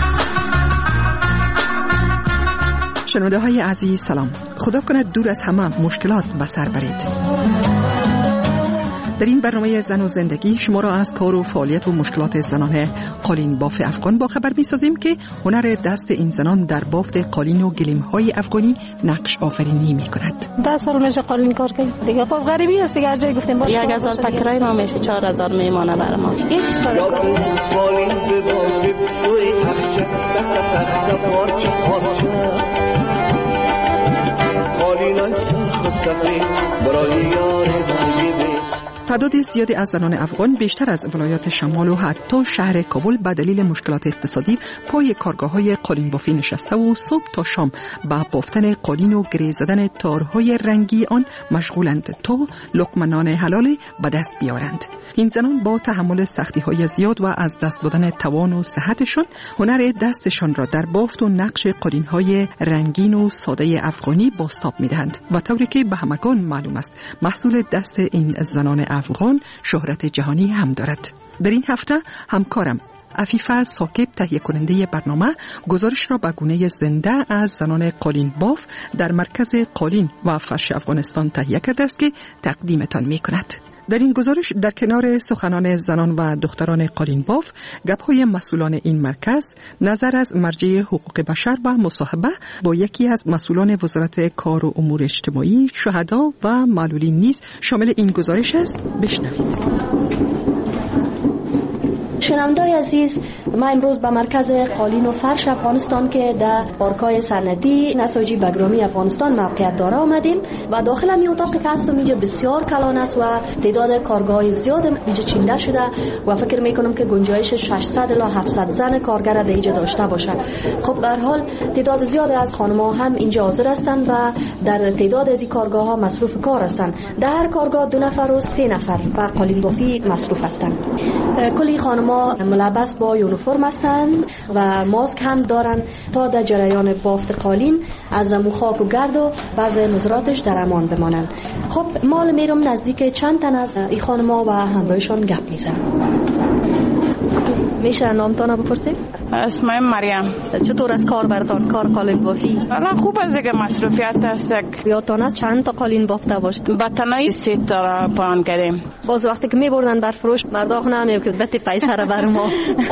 شنونده های عزیز سلام. خدا کند دور از همه مشکلات به سر برید. در این برنامه زن و زندگی شما را از کار و فعالیت و مشکلات زنان قالین باف افغان با خبر می‌سازیم که هنر دست این زنان در بافت قالین و گلیم‌های افغانی نقش آفرینی می‌کند. 10 سال میشه قالین کار کنیم. دیگه باز غریبی است دیگه هر جای گفتیم باز 1000 پکرای ما میشه 4000 میمونه برای ما. هیچ کاری تعداد زیادی از زنان افغان بیشتر از ولایات شمال و حتی شهر کابل به دلیل مشکلات اقتصادی پای کارگاه‌های قالین بافی نشسته و صبح تا شام با بافتن قالین و گره زدن تارهای رنگی آن مشغولند تا لقمه نان حلال به دست بیارند. این زنان با تحمل سختی‌های زیاد و از دست دادن توان و صحتشان هنر دستشان را در بافت و نقش قالین‌های رنگین و ساده افغانی بازتاب می‌دهند و طوری که به همگان معلوم است محصول دست این زنان افغان شهرت جهانی هم دارد. در این هفته همکارم عفیفه ثاقب تهیه کننده برنامه گزارش را به گونه زنده از زنان قالین باف در مرکز قالین و فرش افغانستان تهیه کرده است که تقدیمتان می کند. در این گزارش در کنار سخنان زنان و دختران قالین باف، گپ‌های مسئولان این مرکز، نظر از مرجع حقوق بشر و مصاحبه با یکی از مسئولان وزارت کار و امور اجتماعی، شهدا و معلولین نیز شامل این گزارش است. بشنوید. شنونده‌های عزیز، ما امروز به مرکز قالین و فرش افغانستان که در پارکای سرندی نساجی بگرامی افغانستان موقعیت داره آمدیم و داخل این اتاقی که هستم اینجا بسیار کلان است و تعداد کارگاه زیاد اینجا چینده شده و فکر میکنم که گنجایش 600 الی 700 زن کارگر در اینجا داشته باشه. خب به هر حال تعداد زیاد از خانم‌ها هم اینجا حاضر هستند و در تعداد از این کارگاه‌ها مصروف کار هستند. در هر کارگاه 2 نفر و 3 نفر به قالین بافی مصروف هستند. کلی خانم‌ها ملبس با یونیفرم هستند و ماسک هم دارن تا در جریان بافت قالین از خاک و گرد و بعض نظراتش در امان بمانند. خب مال میرم نزدیک چند تن از این خانم‌ها و همراهشان گپ میزنم. میشه نامتان بپرسیم؟ اسمم مریم. چطور از کار براتون کار قالین بافی؟ والا خوب است دیگه، مصروفیت است. یادتان از چند تا قالین بافته باشید؟ با تنهایی 3 تا را پلان کردیم. باز وقتی که میبردن بر فروش مردا خو نمیگفت بده پیسه را بر ما.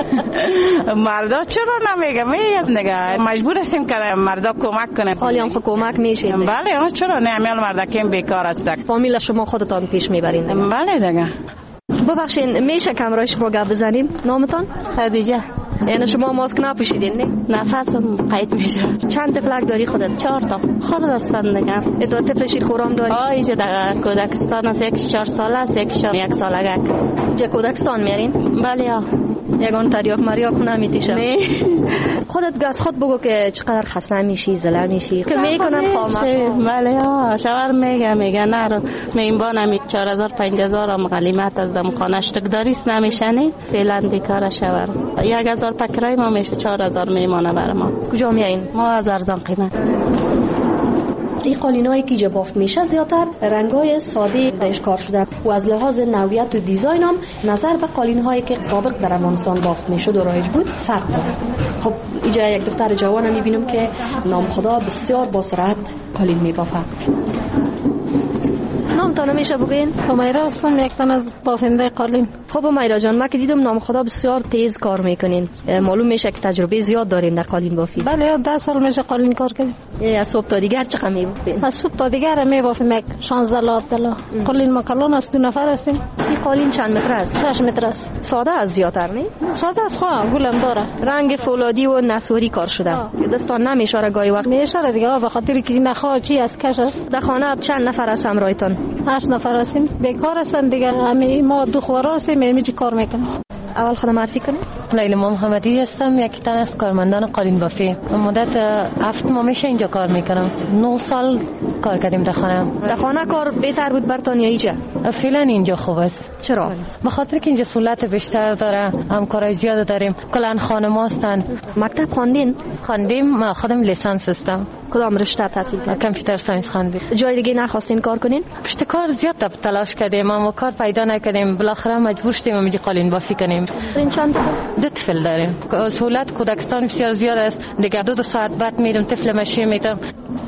مردا چرا نمیگه؟ میگه دیگه مجبور هستیم که مردا کمک کنه. حالی هم کمک میشه. بله چرا نه، میال مردا که بیکار است. فامیل شما خودتان پیش میبرین. بله دیگه. ببخشید میشه کامرای شما گپ بزنیم؟ نامتان؟ خدیجه. یعنی شما ماسک نپوشیدین نه؟ نفسم قید میشه. چند طفلک داری خودت؟ 4 تا. خود هستن دیگه. تو طفل شیر خورام داری؟ اینجا در کودکستان است، 1 4 ساله است، 1 سالگک. اینجا کودکستان میارین؟ بله. یگان تریاک مریاک نمیتیشه. نه. خودت گاز خود بگو که چقدر خسته میشی، زله میشی. که میکنن خامه. بله شوهر میگه نرو. این با نمی 4000 5000 هم غلیمت از دم خانه‌اش تکداریست نمیشنی. فعلا بیکار شوهر. 1000 پکرای ما میشه 4000 میمونه برای ما. کجا میایین؟ ما از ارزان قیمت. این قالینایی که اینجا بافت میشه زیادتر رنگای ساده درش کار شده و از لحاظ نوعیت و دیزاین هم نظر به قالین‌هایی که سابق در افغانستان بافت میشد و رایج بود فرق داره. خب اینجا یک دختر جوان میبینم که نام خدا بسیار با سرعت قالین میبافه. نامتان میشه بگین؟ همیرا هستم، یک تن از بافنده قالین. خب همیرا جان، ما که دیدم نام خدا بسیار تیز کار میکنین. معلوم میشه که تجربه زیاد دارین در قالین بافی. بله 10 سال میشه قالین کار کردیم. از صبح تا دیگر چقدر میبافین؟ از صبح تا دیگر میبافیم 16 لا. قالین ما کلان است، 2 نفر هستیم. این قالین چند متر است؟ 6 متر است. ساده از زیادتر نه؟ ساده است، خواه گلم داره. رنگ فولادی و نسواری کار شده. دستان نمیشاره گاهی وقت. میشاره دیگه، به خاطر که نخواه چی از کش است. در خانه چند نفر است همراهتان؟ 8 نفر هستیم. بیکار هستن دیگه. ما 2 خوار هستیم، میمی کار میکنیم. اول خودم معرفی کنید؟ لیلا محمدی هستم، یکی تن از کارمندان قالین بافی. مدت 7 ماه میشه اینجا کار میکنم. 9 سال کار کردیم در خانه. در خانه کار بهتر بود براتون یا اینجا؟ فعلا اینجا خوب است. چرا؟ به خاطر که اینجا سهولت بیشتر داره، همکارای زیاد داریم، کلا خانم هستن. مکتب خواندین؟ خواندیم، ما خودم لیسانس هستم. کدام رشته تحصیل کردین؟ کامپیوتر ساینس خواندیم. جای دیگه نخواستین کار کنین؟ پشت کار زیاد تلاش کردیم اما کار پیدا نکردیم، بالاخره مجبور شدیم اینجا قالین بافی کنیم. این چند 2 طفل داریم. سهولت کودکستان بسیار زیاد است. دیگه 2 ساعت بعد میرم طفل مشی میتم.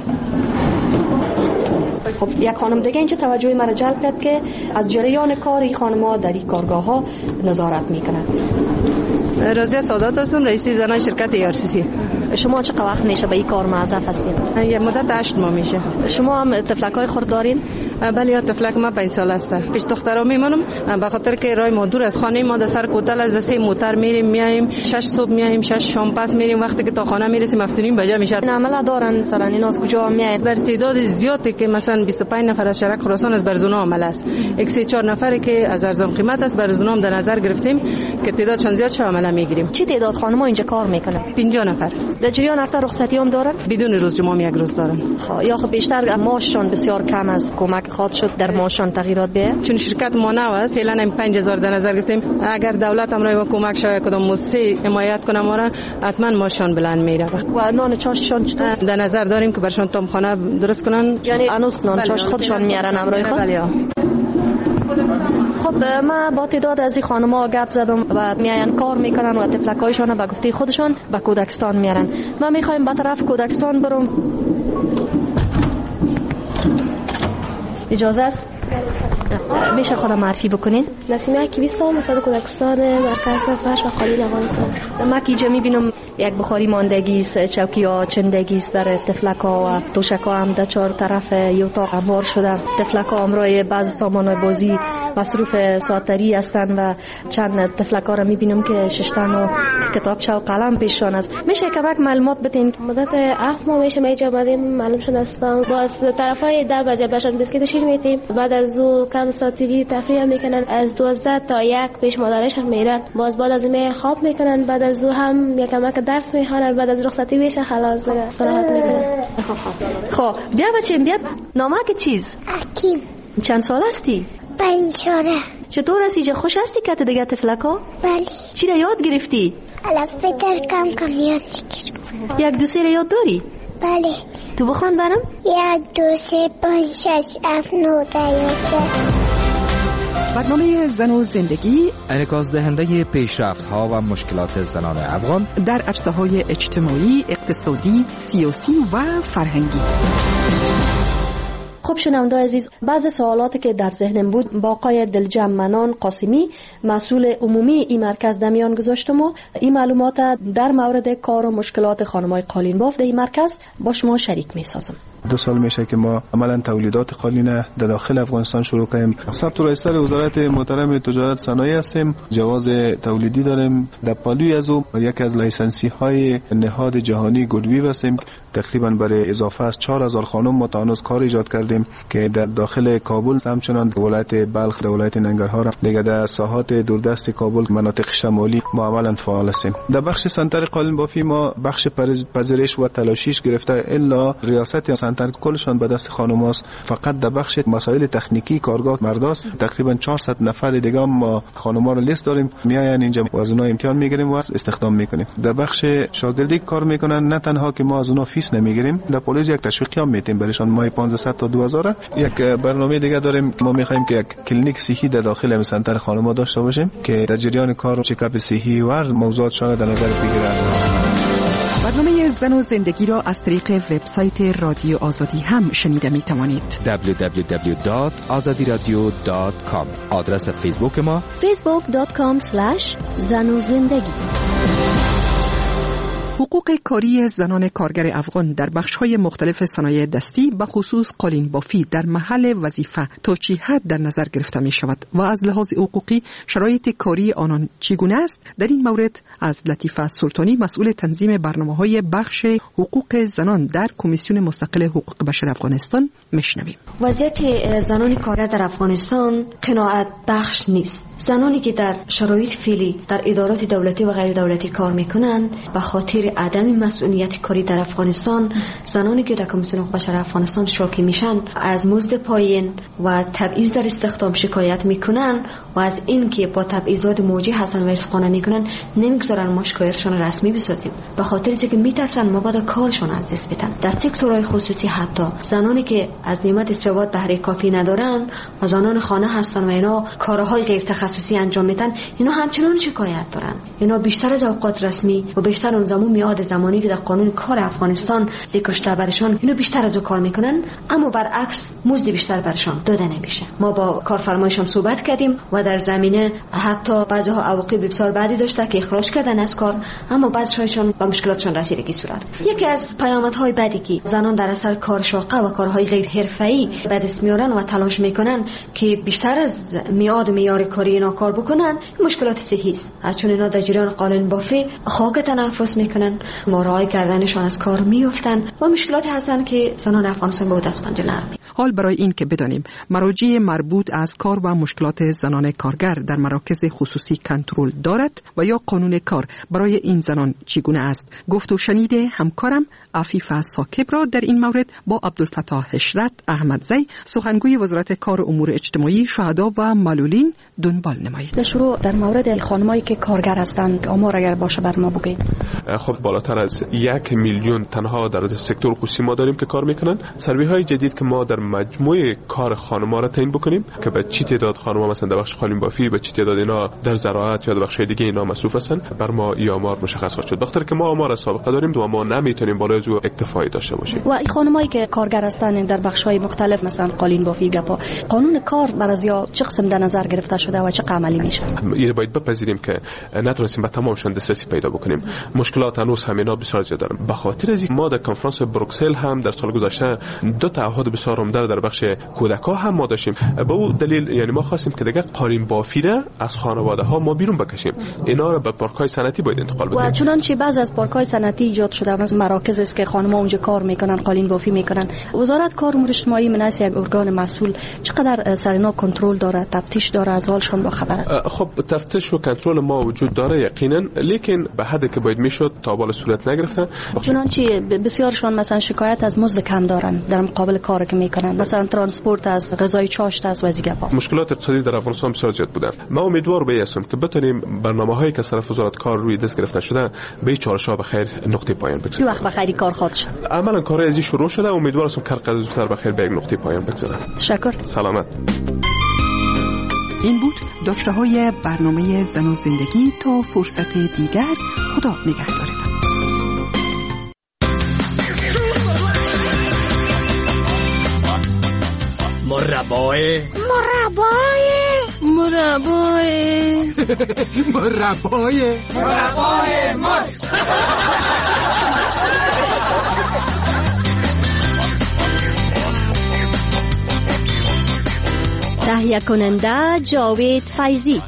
خب یک خانم دیگه اینجا توجه مرا جلب کرد که از جریان کاری خانم‌ها در این کارگاه ها نظارت میکنن. رازیه سادات هستم، رئیس زنان شرکت ARCC. شما چقدر وقت میشه به این کار موظف هستین؟ یه مدت 8 ماه میشه. شما هم طفلکای خود دارین؟ بله، طفلک ما 5 سال است. پیش دخترا میمونم به خاطر که راه ما دور از خانه ما، در سر کوتل از 3 موتر میریم میایم، 6 صبح میایم 6 شام پس میریم، وقتی که تا خانه میرسیم افتونیم بجا میشه. این عمله دارن مثلا اینا از کجا میاد؟ بر تعداد زیادی که مثلا 25 نفر از شرک خراسان از برزونا عمل است. 134 نفری که از ارزان قیمت است برزونا هم در نظر گرفتیم که تعدادشان زیاد شه عمله میگیریم. چه تعداد خانم‌ها اینجا کار میکنن؟ 50 نفر. در جریان هفته رخصتی هم دارن؟ بدون روز جمعه یک روز دارن. یا خب بیشتر معاششان بسیار کم است، کمک خواهد شد در معاششان تغییرات بیاید؟ چون شرکت ما نو است، فعلا 5000 در نظر گرفتیم. اگر دولت هم راه کمک شود کدام مؤسسه حمایت کنه ما را، حتما معاششان بلند میره. و نان چاششان چطور؟ در نظر داریم که برشان تامخانه درست کنن. یعنی انوس نان چاش خودشان میارن امروی خود؟ بله. خب من با تعداد از این خانم‌ها گپ زدم و میاین کار میکنن و طفلکایشان به گفته خودشان به کودکستان میارن. من میخوایم به طرف کودکستان برم. اجازه است؟ میشه خودم معرفی بکنین؟ نسیمه اکیویستم، استاد کودکستان مرکز فرش و قالین افغانستان. من که اینجا میبینم یک بخاری ماندگی است، چوکی ها چندگی است برای طفلکا و توشکا هم در 4 طرف یه اتاق انبار شده. طفلکا همراه بعض سامانهای بازی مصروف ساعتری هستن و چند طفلکا را میبینم که ششتن و کتابچه و قلم پیششان است. میشه کمک معلومات بدین؟ مدت 7 ماه میشه ما اینجا اومدیم، معلوم شده هستم. باز طرفای 10 بجه بهشون بسکیت شیر میتیم، بعد از او کم ساعتی تفریح میکنن، از 12 تا 1 پیش مادرشون میرن، باز بعد از این خواب میکنن، بعد از او هم یکم درس میخونن، بعد از رخصتی میشه خلاص استراحت میکنن. خب بیا بچه‌م بیا، نامه که چیز؟ اکیم. چند سال هستی؟ 5 ساله. چطور هستی؟ چه خوش هستی که دیگه طفلکا؟ بله. چی را یاد گرفتی؟ الفبه در کم یاد میگیرم. 1 2 3 را یاد داری؟ بله. تو بخوان برام؟ 1 2 3 5 6 7 9 10 برنامه زن و زندگی انعکاس دهنده پیشرفت‌ها و مشکلات زنان افغان در عرصه‌های اجتماعی، اقتصادی، سیاسی و فرهنگی. خب شنونده عزیز، بعض سوالاتی که در ذهنم بود با آقای دلجم منان قاسمی، مسئول عمومی این مرکز در میان گذاشتم و این معلومات در مورد کار و مشکلات خانم‌های قالین باف در این مرکز با شما شریک می‌سازم. 2 سال میشه که ما عملا تولیدات قالین در داخل افغانستان شروع کردیم. ثبت رئیس‌تر وزارت محترم تجارت صنایع هستیم، جواز تولیدی داریم. در پالوی از او یکی از لایسنسی های نهاد جهانی گودویو هستیم. تقریبا برای اضافه از 4000 خانم ما تا هنوز کار ایجاد کردیم که در داخل کابل همچنان ولایت بلخ، ولایت ننگرهار، دیگه در ساحات دوردست کابل، مناطق شمالی ما عملا فعال هستیم. در بخش سنتر قالین بافی ما بخش پذیرش و تلاشیش گرفته الا ریاست سنتر کلشان به دست خانم است. فقط در بخش مسائل تکنیکی کارگاه مرداست. تقریبا 400 نفر دیگه ما خانم‌ها رو لیست داریم، میاین اینجا و از اونها امتحان میگیریم و استخدام میکنیم. در بخش شاگردی کار میکنن، نه تنها که ما از اونها فیس نمیگیریم، در پلیس یک تشویقی هم میتیم برایشان، ماهی 1500 تا 2000. یک برنامه دیگه داریم، ما میخوایم که یک کلینیک صحی در داخل همین سنتر خانم‌ها داشته باشیم که در جریان کار چکاپ صحی و موضوعاتشان در نظر بگیره. برنامه زن و زندگی را از طریق وبسایت رادیو آزادی هم شنیده می توانید. www.azadiradio.com. آدرس فیسبوک ما facebook.com/zanuzindagi. حقوق کاری زنان کارگر افغان در بخش‌های مختلف صنایع دستی به خصوص قالین بافی در محل وظیفه تا چه حد در نظر گرفته می شود و از لحاظ حقوقی شرایط کاری آنان چگونه است؟ در این مورد از لطیفه سلطانی مسئول تنظیم برنامه‌های بخش حقوق زنان در کمیسیون مستقل حقوق بشر افغانستان میشنویم. وضعیت زنان کارگر در افغانستان قناعت بخش نیست. زنانی که در شرایط فعلی در ادارات دولتی و غیر دولتی کار میکنند به خاطر عدم مسئولیت کاری در افغانستان، زنانی که در کمیسیون حقوق بشر افغانستان شاکی میشن از مزد پایین و تبعیض در استخدام شکایت میکنن و از اینکه با تبعیضات موجه هستن و رفقانه میکنن نمیگذارن ما شکایتشون رسمی بسازیم، به خاطر اینکه میترسن ما بعد کارشون از دست بدن. در سکتورهای خصوصی حتی زنانی که از نعمت ثروت بهره کافی ندارن و زنان خانه هستن و اینا کارهای غیر تخصصی انجام میدن، اینا همچنان شکایت دارن. اینا بیشتر از اوقات رسمی و بیشتر اون میاد زمانی که در قانون کار افغانستان ذکر شده برشان، اینو بیشتر از او کار میکنن، اما برعکس مزد بیشتر برشان داده نمیشه. ما با کارفرمایشان صحبت کردیم و در زمینه حتی بعضیها عواقب بسیار بدی داشته که اخراج کردن از کار، اما بعضیشان با مشکلاتشان رسیدگی صورت. یکی از پیامدهای بعدی که زنان در اثر کار شاقه و کارهای غیر حرفه‌ای به دست میارن و تلاش میکنن که بیشتر از میاد و معیار کاری اینا کار بکنن، مشکلات صحی است. چون اینا در جریان قالین بافی خاک تنفس میکنن، مارای گردنشان از کار میافتن و مشکلاتی هستن که زنان افغانستان به دست پنجه نرمی. حال برای این که بدانیم مراجع مربوط از کار و مشکلات زنان کارگر در مراکز خصوصی کنترل دارد و یا قانون کار برای این زنان چگونه است، گفت و شنید همکارم عفیفه ساکب را در این مورد با عبدالفتاح حشرت احمدزی سخنگوی وزارت کار و امور اجتماعی، شهدا و معلولین دنبال نمایید. شروع در مورد خانمایی که کارگر هستند، آمار اگر باشه بر ما بگید. خب بالاتر از 1 میلیون تنها در سکتور خصوصی ما داریم که کار میکنن. سروی های جدید که ما در مجموعه کار خانم‌ها را تعیین بکنیم که به چی تعداد خانم‌ها مثلا در بخش قالین بافی، به چی تعداد اینا در زراعت یا در بخش دیگه اینا مصروف هستن، بر ما این آمار مشخص خواهد شد. بخاطر که ما آمار سابقه داریم و ما نمیتونیم بالای از اکتفایی داشته باشیم. و این خانمایی که کارگر هستن در بخش‌های مختلف مثلا قالین بافی گپا، قانون کار بر از یا چه قسم در نظر گرفته شده و چه عملی میشه؟ این باید بپذیریم که نتونستیم به تمامشون دسترسی پیدا بکنیم. مشکلات هنوز همینا بسیار زیاد دارن. به خاطر از ما در کنفرانس بروکسل هم در سال گذشته 2 تعهد بسیار عمده در بخش کودکا هم ما داشتیم. به اون دلیل یعنی ما خواستیم که دیگه قالین بافی را از خانواده ها ما بیرون بکشیم، اینا رو به پارک‌های صنعتی باید انتقال بدیم. و چنانچه بعض از پارک‌های صنعتی ایجاد شده مثلا مراکز است که خانم‌ها اونجا کار میکنن، قالین بافی میکنن. وزارت کار و امور اجتماعی مناسب یک ارگان مسئول چقدر سر اینا کنترل داره، تفتیش داره، از حالشون با خبر است؟ خب تفتیش و کنترل ما وجود داره یقینا، لیکن به حدی که باید میشد تا بالا صورت نگرفتن. چنانچه بسیارشون مثلا شکایت از مزد کم دارن در مقابل کاری که میکنن، مثلا ترانسپورت از غذای چاشت از وزیگپا. مشکلات اقتصادی در افغانستان بسیار زیاد بودن. ما امیدوار به هستیم که بتونیم برنامه‌هایی که طرف وزارت کار روی دست گرفته شده به چالش‌ها به خیر نقطه پایان بگذاریم. چه وقت به خیری کار خواهد شد؟ عملاً کار ازی شروع شده، امیدوار هستم کار زودتر به خیر به نقطه پایان بگذارم. تشکر. سلامت. این بود داشته های برنامه زن و زندگی. تا فرصت دیگر، خدا نگهدارتان. مربای تهیه کننده جاوید فیضی.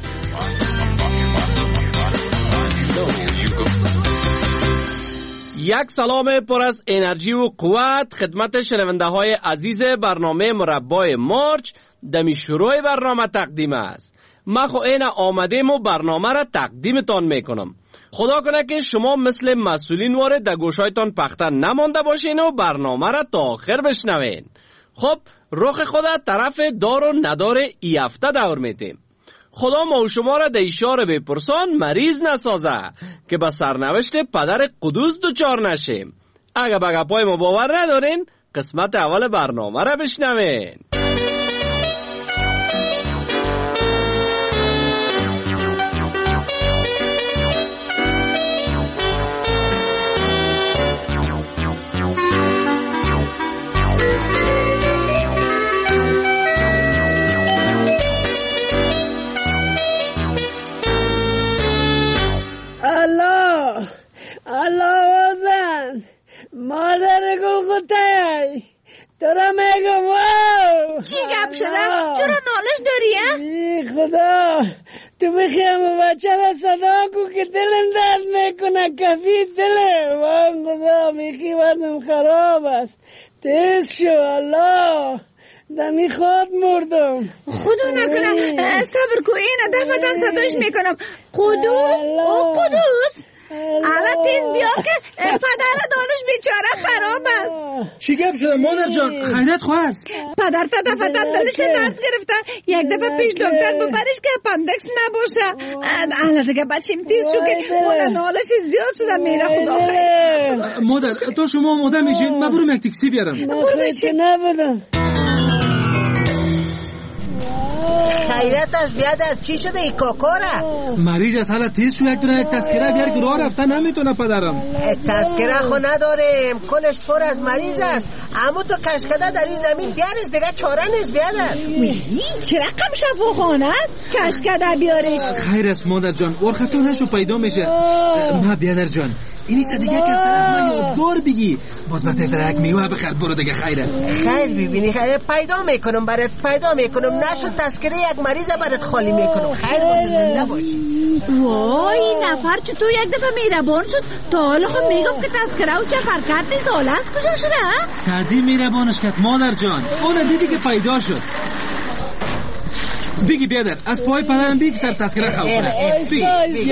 یک سلام پر از انرژی و قوت خدمت شنونده های عزیز برنامه مربای مارچ. دمی شروع برنامه تقدیم است. ما خو اینا آمدیم و برنامه را تقدیمتان میکنم. خدا کنه که شما مثل مسئولین وارد در گوشایتان پخته نمانده باشین و برنامه را تا آخر بشنوین. خب رخ خدا طرف دار و ندار ای هفته دور میتیم. خدا ما و شما را در اشاره بپرسان مریض نسازه که به سرنوشت پدر قدوس دوچار نشیم. اگه به گپای ما باور ندارین قسمت اول برنامه را بشنوین. الله مادر گلگوته تو را میگم واو. چی گپ شده؟ چرا نالش داری؟ ای خدا تو بخیم بچه را صدا کو که دلم درد میکنه کفی دلم. وای خدا میخی وردم خراب است. تیز شو الله دمی خود مردم. خدا نکنه صبر کو اینه دفتن صداش میکنم. قدوس او قدوس الان تیز بیا که پدر دانش بیچاره خراب است. چی گپ شده مادر جان؟ خیرت خواست پدر تا دفتن دلش درد گرفته. یک دفعه پیش دکتر ببرش که اپندکس نباشه. الان دیگه بچیم تیز شو که اون نالش زیاد شده میره. خدا خیر. مادر تو شما آماده میشین من برم یک تاکسی بیارم. برو نبودم. خیرت از بیادر چی شده ای کاکاره؟ مریض از حالا تیز شو یک دونه تذکره بیار که راه رفته نمیتونه پدرم. تذکره خو نداریم کلش پر از مریض است. اما تو کشکده در این زمین بیارش دیگه چاره نیست بیادر. چه رقم شفاخانه است کشکده بیارش؟ خیر است مادر جان ورخه تو نشو پیدا میشه. ما بیادر جان اینی دیگه که از طرف ما یادگار بگی باز من تیزر یک میوه بخیر برو دیگه خیره. خیر ببینی خیر پیدا میکنم برات پیدا میکنم نشو تذکره یک مریض برات خالی میکنم. خیر منتظر نباشی. وای این نفر چطور یک دفعه مهربان شد تا حالا خب میگم که تذکره و چفر کرد نیزاله است کجا شده؟ سعدی مهربانش کرد مادر جان اون دیدی که پیدا شد. بگی بیادر از پای پدرم بگی سر تذکره خواه کنه. بگی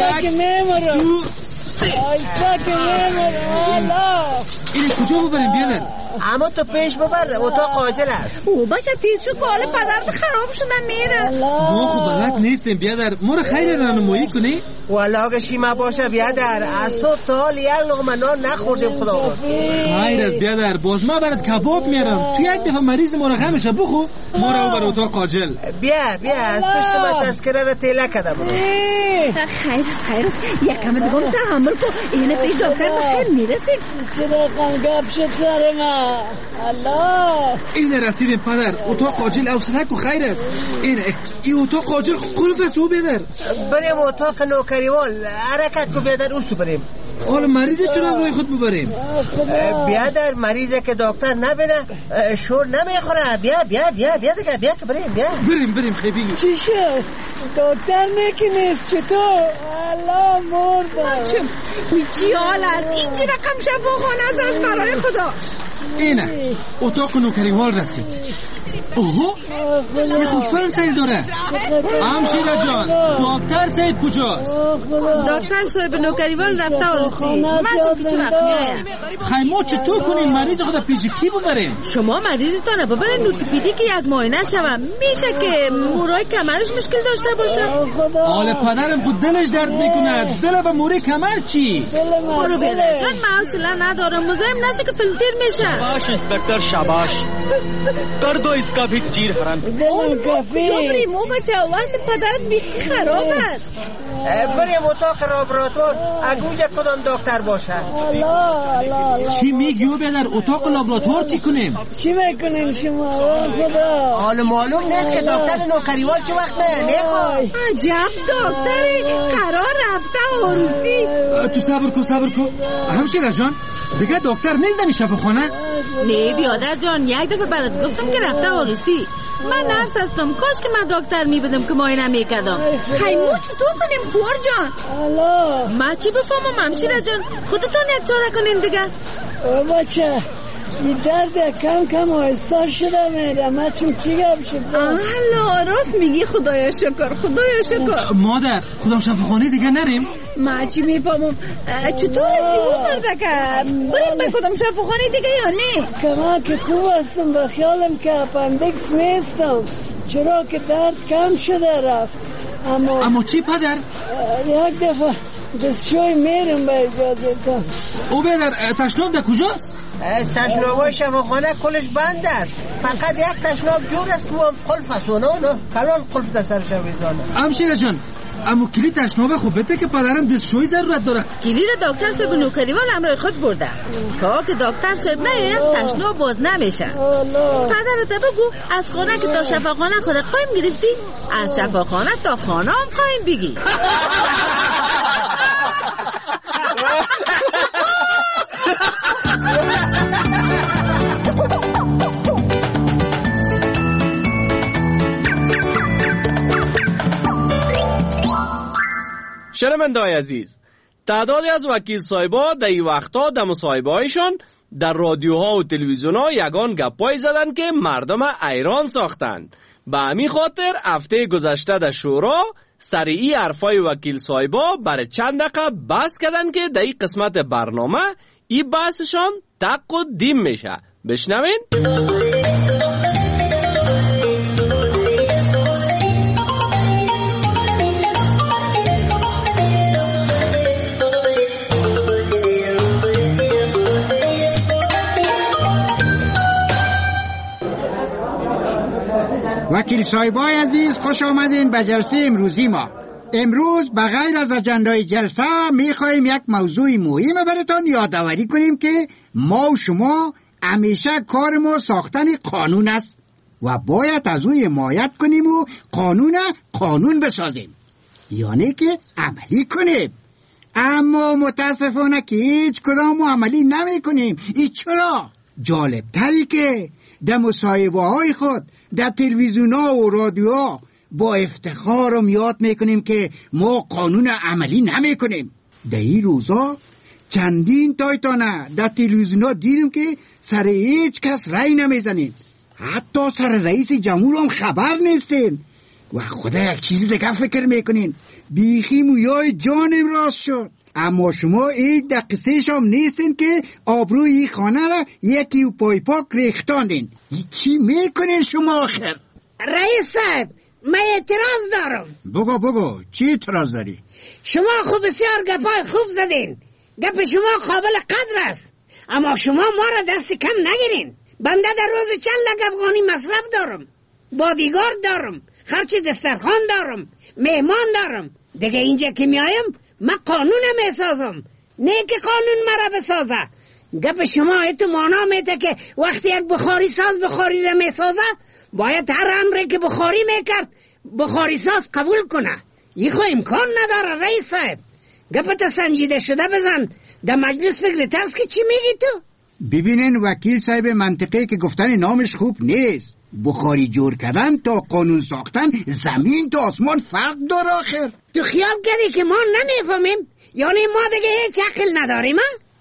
اینه کجا ببریم بیادر؟ اما تو پیش ببر اتاق عاجل است. او بچه تیز شو که حال پدر خراب شده میره. ما خب بلد نیستیم بیادر ما رو خیلی رانمایی کنی؟ والله اگه شیما باشه بیادر از صبح تا حال یک لقمه نان نخوردیم خدا باز. خیر از بیادر باز ما برات کباب میارم. تو یک دفعه مریض ما رو غمشه بخو ما رو بر اتاق عاجل. بیا از پشت ما تذکره رو تیله کده برو. خیر است یکم دیگه تحمل کن اینه پیش دکتر بخیر میرسیم. چرا گپ شد سر ما الله. این رسیدیم پدر اتاق عاجل اوسنه کو خیر است. این اتاق عاجل قلف است او بیادر. بریم اتاق نوکریوال حرکت کو بیادر اوسو بریم. حالا مریض چرا روی خود ببریم؟ بیادر مریضه که دکتر نبینه شور نمیخوره. بیا دیگه بیا که بریم خیلی. چی شد؟ دکتر نیست چطور؟ الله مردم. چی حال است؟ این چی رقم شفاخانه است برای خدا؟ اینه اتاق نوکریوال رسید. اوه یه خوب فرانسوی داره. همشیره جان دکتر صاحب کجاست؟ دکتر صاحب نوکریوال رفته عروسی. من چه وقت میایم؟ خیمه چطور کنیم مریض خدا پیش کی ببریم؟ شما مریضتانه ببرین نورتوپدی که یک معاینه شوه. میشه که مورای کمرش مشکل داشته باشه. حال پدرم خود دلش درد میکنه. دل به موری کمر چی؟ برو بیادر جان من حوصله ندارم. مزاحم نشه که فیلتر میشه. शाबाश इंस्पेक्टर शाबाश कर दो इसका भी चीर हरण. کجا بریم او بچه واسه پدرت بیخی خراب است. بریم اتاق لابراتوار اگوجه کدام دکتر باشه. چی میگی او بیادر اتاق لابراتوار چی کنیم؟ چی میکنیم شما خدا؟ حالا معلوم نیست که دکتر نوکریوال چه وقت میاد. عجب دکتری قرار رفته عروسی. تو صبر کن همشیره جان دیگه دکتر نیست در شفاخانه؟ نه بیادر جان یک دفعه برات گفتم که رفته عروسی. من نرس هستم کاش که من دکتر میبودم که معاینه میکردم. خیمو چطور کنیم خور جان؟ من چی بفهمم همشیره جان خودتون یک چاره کنین دیگه. بچه این درد کم آهسته شده میره. من چی گم شد؟ راست میگی. خدایا شکر. مادر کدام شفاخانه دیگه نریم؟ من چی میفهمم چطور رسی او مردکه؟ بریم به کدام شفاخانه دیگه یا نه؟ که من که خوب هستم به خیالم که اپندکس نیستم چرا که درد کم شده رفت. اما چی پدر؟ یک دفعه دستشوی میرم به اجازتان. او بیادر تشناب در کجاست؟ تشنابای شفاخانه کلش بند است. فقط یک تشناب جور است که هم قلف است و نه کلان قلف دستر شویزانه. همشیره جان اما کلید تشنابه خوب بده که پدرم دستشوی ضرورت داره. کلید دکتر صاحب نوکریوال همراه خود برده تا که دکتر صاحب نه تشناب باز نمیشه. پدرت بگو از خانه که تا شفاخانه خود قایم گرفتی از شفاخانه تا خانه هم قایم بگی. شنونده‌های عزیز، تعدادی از وکیل صاحبا در این وقتا در مصاحبه هایشان در رادیوها و تلویزیونها یگان گپایی زدن که مردم ایران ساختن. به همین خاطر هفته گذشته در شورا سریعی حرفای وکیل صاحبا برای چند دقیقه بحث کردن که در این قسمت برنامه این بحثشان تقدیم میشه. بشنوین. وکیل صاحبای عزیز، خوش آمدین به جلسه امروزی ما. امروز بغیر از اجندای جلسه میخوایم یک موضوع مهم براتون یادآوری کنیم که ما و شما همیشه کار ما ساختن قانون است و باید از او حمایت کنیم و قانون بسازیم، یعنی که عملی کنیم. اما متاسفانه که هیچ کدام عملی نمی کنیم. این چرا؟ جالب تری که در مصاحبه های خود در تلویزیون ها و رادیو ها با افتخار هم یاد میکنیم که ما قانون عملی نمی کنیم. در این روزا چندین تایتانه در تلویزیون ها دیدیم که سر هیچ کس رای نمیزنیم، حتی سر رئیس جمهور هم خبر نیستین و خدا یک چیزی دیگه فکر میکنین. بیخی مویای جانم راست شد. اما شما این در قصهش هم نیستین که آبروی این خانه را یکی و پای پاک ریختاندین. چی میکنین شما آخر؟ رئیس صاحب، من اعتراض دارم. بگو چی اعتراض داری؟ شما خوب بسیار گپای خوب زدین، گپ شما قابل قدر است، اما شما ما را دست کم نگیرین. بنده در روز چند لگ افغانی مصرف دارم، بادیگارد دارم، خرچ دسترخوان دارم، مهمان دارم. دیگه اینجا که میایم من قانون میسازم، نه که قانون مرا بسازه. گپ شما ایتو مانا میته که وقتی یک بخاری ساز بخاری را میسازه باید هر امری که بخاری میکرد بخاری ساز قبول کنه. یه خو امکان نداره رئیس صاحب. گپت سنجیده شده بزن، در مجلس فکرت هست که چی میگی تو؟ ببینین وکیل صاحب، منطقه که گفتن نامش خوب نیست. بخاری جور کردن تا قانون ساختن زمین تا آسمان فرق داره آخر. تو خیال کردی که ما نمیفهمیم؟ یعنی ما دیگه هیچ عقل نداریم؟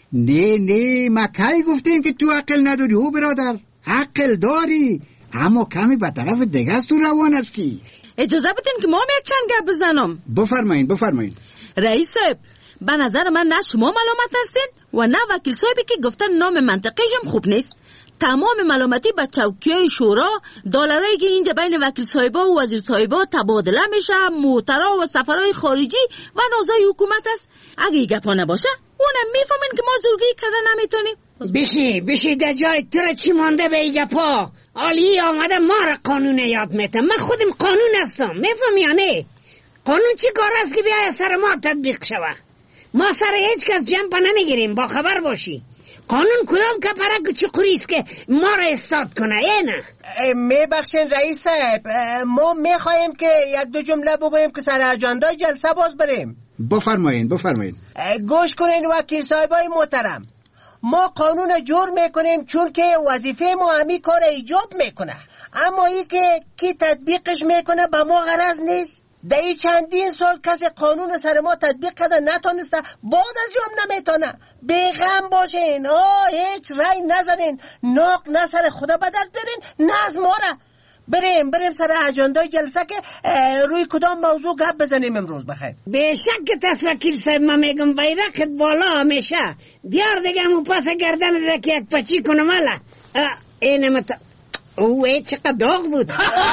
نه ما کی گفتیم که تو عقل نداری؟ او برادر عقل داری، اما کمی به طرف دیگه است تو روان هستی. اجازه بدین که ما یک چند گپ بزنم. بفرمایین. رئیس صاحب، به نظر من نه شما ملامت هستین و نه وکیل صاحبی که گفتن نام منطقه هم خوب نیست. تمام ملامتی به چوکیای شورا، دلارایی که اینجا بین وکیل صاحبا و وزیر صاحبا تبادله میشه، موترا و سفرهای خارجی و نازای حکومت است. اگه این گپا نباشه اونم میفهمین که ما زورگی کردن نمیتونیم. بشی در جای تو را چی مانده به این گپا؟ عالی آمده ما را قانون یاد میتم. من خودم قانون هستم، میفهم یا نه؟ قانون چی کار است که بیای سر ما تطبیق شوه؟ ما سر هیچ کس جنب نمیگیریم، با خبر باشی. قانون کدام کپرک چقوری است که ما را استاد کنه؟ نه میبخشین رئیس صاحب، ما میخواهیم که یک دو جمله بگوییم که سر اجندای جلسه باز بریم. بفرمایین. گوش کنین وکیل صاحبای محترم، ما قانون جور میکنیم چون که وظیفه ما همی کار ایجاب میکنه، اما ای که کی تطبیقش میکنه به ما غرض نیست. در این چندین سال کسی قانون سر ما تطبیق کرده نتونسته، بعد از جام نمیتونه. بیغم باشین، هیچ رای نزنین، ناق نه سر خدا بدل برین نه از ما را. بریم سر اجندای جلسه که روی کدام موضوع گپ بزنیم امروز. بخیر. به شک که وکیل صاحب، من میگم ویرخت بالا همیشه. بیار دیگه همون پاس گردن دیگه که یک پچی کنم الا. اینه اوه چقدر داغ بود.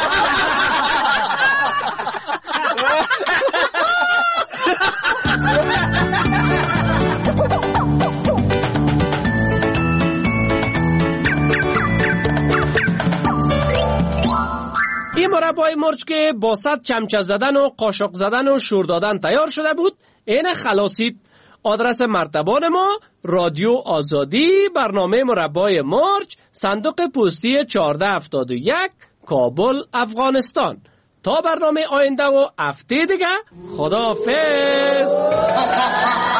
این مربای مرچ که با 100 چمچه زدن و قاشق زدن و شور دادن تیار شده بود، این خلاصید. آدرس مرتبان ما رادیو آزادی، برنامه مربای مرچ، صندوق پستی 1471، کابل، افغانستان. تا برنامه آینده و هفته دیگه، خداحافظ.